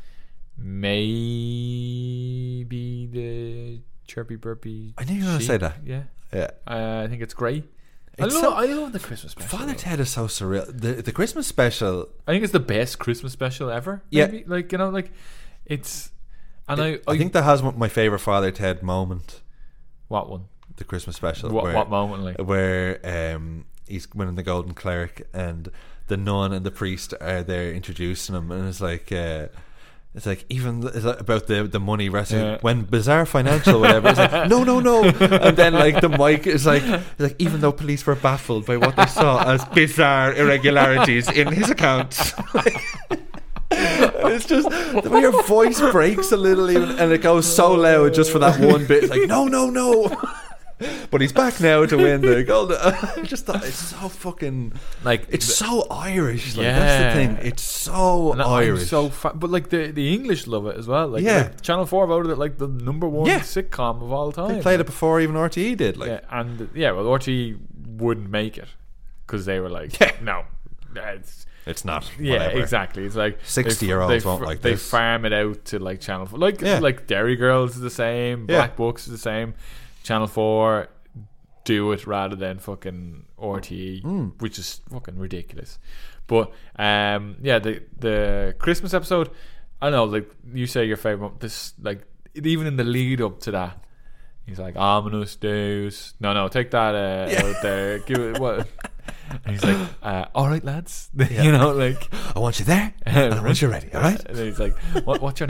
maybe the chirpy burpy. I knew you were gonna sheep. say that. Yeah, Yeah. uh, I think it's great. I It's love, so- I love the Christmas special. Father Ted is so surreal. The the Christmas special. I think it's the best Christmas special ever. Yeah. Maybe. Like you know, like it's. And I, I think that has my favorite Father Ted moment. what one? The Christmas special. What, where, what moment? Like Where um, he's winning the Golden Cleric and the nun and the priest are there introducing him, and it's like. Uh, It's like even th- it's like about the the money wrestling Yeah. when Bizarre Financial whatever. It's like no no no, and then like the mic is like it's like even though police were baffled by what they saw as bizarre irregularities in his accounts. It's just the way your voice breaks a little, even, and it goes so loud just for that one bit. It's like no no no. But he's back now to win the gold. I just thought it's so fucking like it's the- so Irish. Like, Yeah. that's the thing. It's so And I'm Irish. so fa- but like the the English love it as well. Like, Yeah. like Channel Four voted it like the number one Yeah. sitcom of all time. They played it before even R T E did. Like yeah, and yeah, well, R T E wouldn't make it because they were like, Yeah. no, it's it's not. yeah, whatever. exactly. It's like sixty-year-olds they, won't they, like they this. farm it out to like Channel Four, like Yeah. like Dairy Girls is the same, Yeah. Black Books is the same. Channel Four do it rather than fucking R T E, Mm. which is fucking ridiculous. But um, yeah, the the Christmas episode, I don't know, like you say your favorite. This like even in the lead up to that, he's like ominous days. No, no, take that uh, Yeah. out there. Give it what. And he's like, uh, all right, lads. You know, like I want you there, and I want you ready. All right. and then he's like, what, what's your name?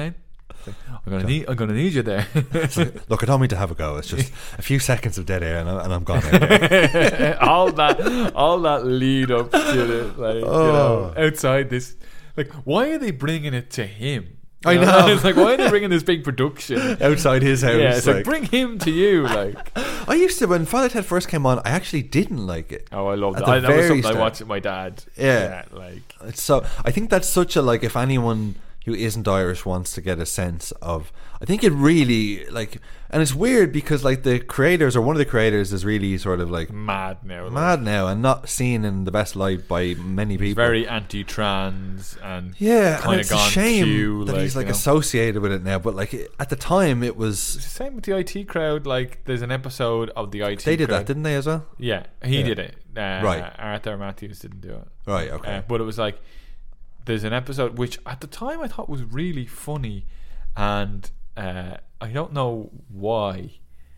I'm gonna need. I'm gonna need you there. Look, I don't mean to have a go. It's just a few seconds of dead air, and, I, and I'm gone out there. all that, all that lead up to it, like Oh. you know, outside this. Like, why are they bringing it to him? You I know. It's like, why are they bringing this big production Outside his house. Yeah, it's like, like- bring him to you. Like, I used to, when Father Ted first came on, I actually didn't like it. oh, I love At that. the I, that was very something start. I watched with my dad. Yeah. like It's so I think that's such a, like, if anyone who isn't Irish wants to get a sense of, I think it really, like, and it's weird because, like, the creators, or one of the creators, is really sort of like mad now. Like, mad now and not seen in the best light by many people. very anti-trans and yeah, kind and of it's a gone shame Q, that like, he's like you know. associated with it now. But like at the time, it was Same with the I T crowd. Like, there's an episode of the I T. they did crowd. that, didn't they, as well? Yeah, he Yeah. did it. Uh, Right. Arthur Matthews didn't do it. Right. Okay. Uh, but it was like, there's an episode which at the time I thought was really funny, and uh, I don't know why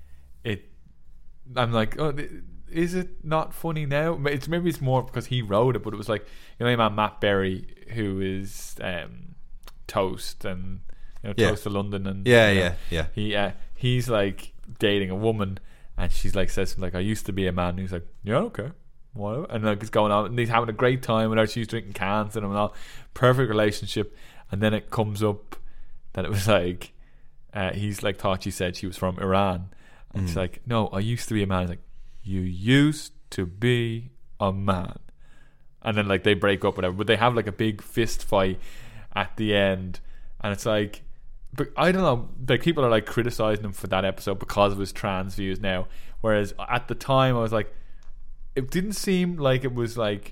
it. I'm like, oh, th- is it not funny now? It's maybe it's more because he wrote it, but it was like, you know, your man Matt Berry, who is um, Toast and you know, Yeah. Toast to London, and yeah. you know, Yeah. Yeah. he uh, he's like dating a woman, and she's like says something like, I used to be a man, and he's like, yeah, okay. What? And like it's going on, and he's having a great time with her. She's drinking cans and all, perfect relationship. And then it comes up that it was like uh, he's like thought she said she was from Iran, and Mm. she's like, no, I used to be a man. He's like, you used to be a man, and then like they break up, whatever. But they have like a big fist fight at the end, and it's like, but I don't know. Like people are like criticizing him for that episode because of his trans views now, whereas at the time I was like, it didn't seem like it was like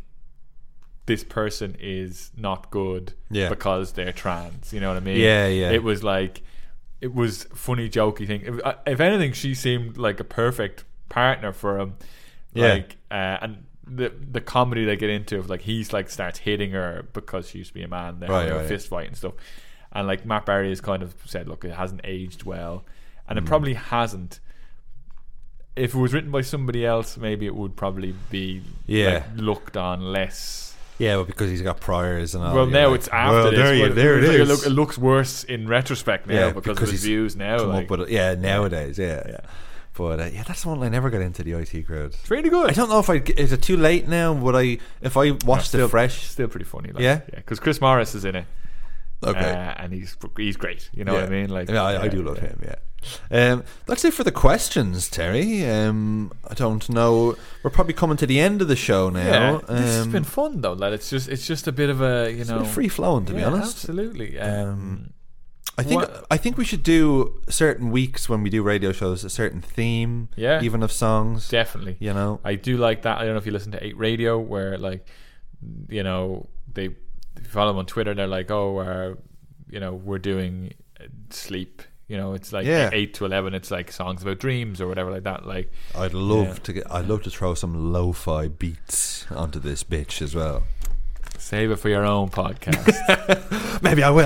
this person is not good Yeah. because they're trans. You know what I mean? Yeah, yeah. It was like, it was funny, jokey thing. If, uh, if anything, she seemed like a perfect partner for him. Yeah. Like, uh, and the the comedy they get into of like he's like starts hitting her because she used to be a man. They're Right, having a right. fist fight and stuff. And like Matt Berry has kind of said, look, it hasn't aged well, and Mm. it probably hasn't. If it was written by somebody else, maybe it would probably be Yeah. like, looked on less. Yeah, but because he's got priors and all. well, you're now like, it's after well, this. There, you, but there it like, is. look, it looks worse in retrospect now Yeah, because, because of his he's views now. Come Like, up with it. Yeah, nowadays. Yeah. yeah. But uh, yeah, that's the one I never got into, the I T crowd. It's really good. I don't know if I is it too late now. Would I if I watched still, it fresh? Still pretty funny. Like, Yeah? yeah. Because Chris Morris is in it. Okay. Uh, and he's he's great. You know Yeah. what I mean? Like, yeah, I, I do love him. Yeah. Um, that's it for the questions, Terry. Um, I don't know. We're probably coming to the end of the show now. Yeah, this has Um, been fun though. Like, it's just it's just a bit of a you it's know been free flowing, to be yeah, honest. Absolutely. Um, I think What- I think we should do certain weeks when we do radio shows a certain theme, Yeah. even of songs. definitely. You know, I do like that. I don't know if you listen to eight Radio, where like, you know, they if you follow them on Twitter. They're like, oh, uh, you know, we're doing uh, sleep. You know, it's like Yeah. eight to eleven. It's like songs about dreams or whatever like that. Like, I'd love Yeah. to get. I'd love to throw some lo-fi beats onto this bitch as well. save it for your own podcast. Maybe I will.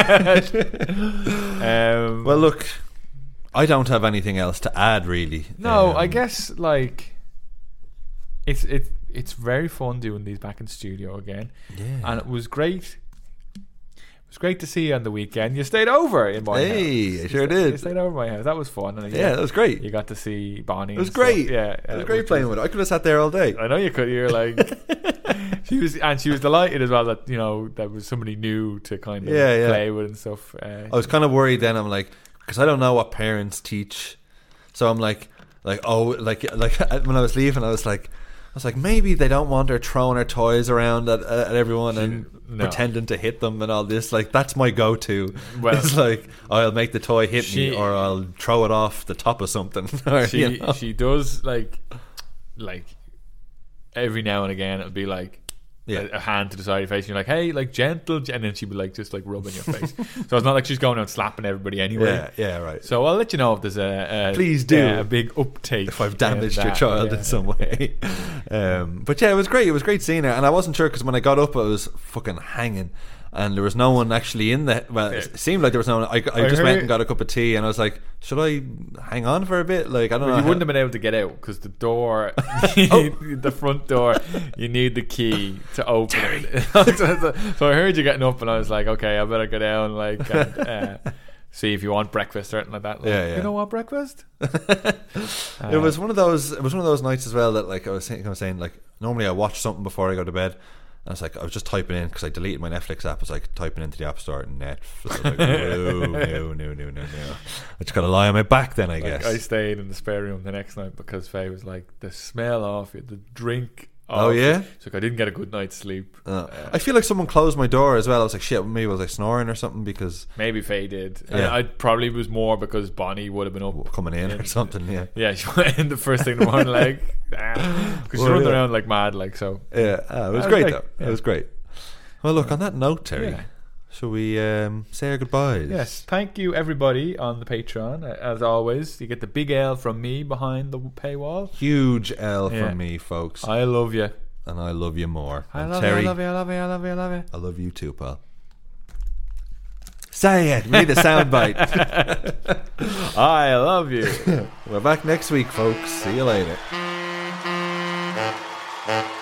um, Well, look, I don't have anything else to add, really. no, Um, I guess like it's it's it's very fun doing these back in studio again, Yeah. and it was great. It was great to see you on the weekend. You stayed over in my house. Hey, I sure You did. stayed over my house. That was fun. And Yeah, that was great. You got to see Bonnie. It was great. Yeah, It was great playing with it. I could have sat there all day. I know you could. You're like, she was, and she was delighted as well that you know there was somebody new to kind of Yeah, yeah. play with and stuff. Uh, I was kind of worried then. I'm like, because I don't know what parents teach, so I'm like, like oh, like like when I was leaving, I was like, I was like, maybe they don't want her throwing her toys around at, at everyone and no. pretending to hit them and all this. Like that's my go-to. Well, it's like I'll make the toy hit she- me, or I'll throw it off the top of something. or, she you know. she does like like every now and again it'll be like Yeah. a, a hand to the side of your face and you're like, hey, like gentle, and then she'd be like just like rubbing your face. So it's not like she's going out slapping everybody anyway. Yeah, yeah, right. So I'll let you know if there's a, a Please do. uh, a big uptake If I've in damaged your that. child Yeah. in some way. um, but yeah, it was great. It was great seeing her, and I wasn't sure because when I got up, I was fucking hanging, and there was no one actually in the. Well, it seemed like there was no one. I, I, I just heard- went and got a cup of tea, and I was like, should I hang on for a bit? Like I don't Well, know. you how- wouldn't have been able to get out because the door, Oh. the front door, you need the key to open it. so, so- so I heard you getting up, and I was like, okay, I better go down. Like, and, uh, see if you want breakfast or something like that. Like, Yeah, yeah. You don't want breakfast? It was one of those. It was one of those nights as well that, like I was saying, I was saying, like normally I watch something before I go to bed. I was like, I was just typing in because I deleted my Netflix app. I was like typing into the app store and Netflix. I was like, no, no, no, no, no, no. I just got to lie on my back then, I Like, guess. I stayed in the spare room the next night because Faye was like, the smell off it, the drink. Oh, off yeah? it. So like, I didn't get a good night's sleep. Uh, I feel like someone closed my door as well. I was like, shit, maybe was I snoring or something because Maybe Faye did. Yeah. And I probably was more because Bonnie would have been up. coming in or something. Yeah, Yeah, she went in the first thing in the morning, like, because she's Well, running yeah. around like mad, like so. yeah. Ah, it was I was great like, though. yeah. It was great. Well, look, on that note, Terry, Yeah. shall we um, say our goodbyes? Yes, thank you everybody on the Patreon. As always, you get the big L from me behind the paywall. Huge L Yeah. from me, folks, I love you. and I love you more. I and love Terry, you. I love you. I love you. I love you. I love you. I love you too, pal. Say it. We need a soundbite. I love you. We're back next week, folks. See you later.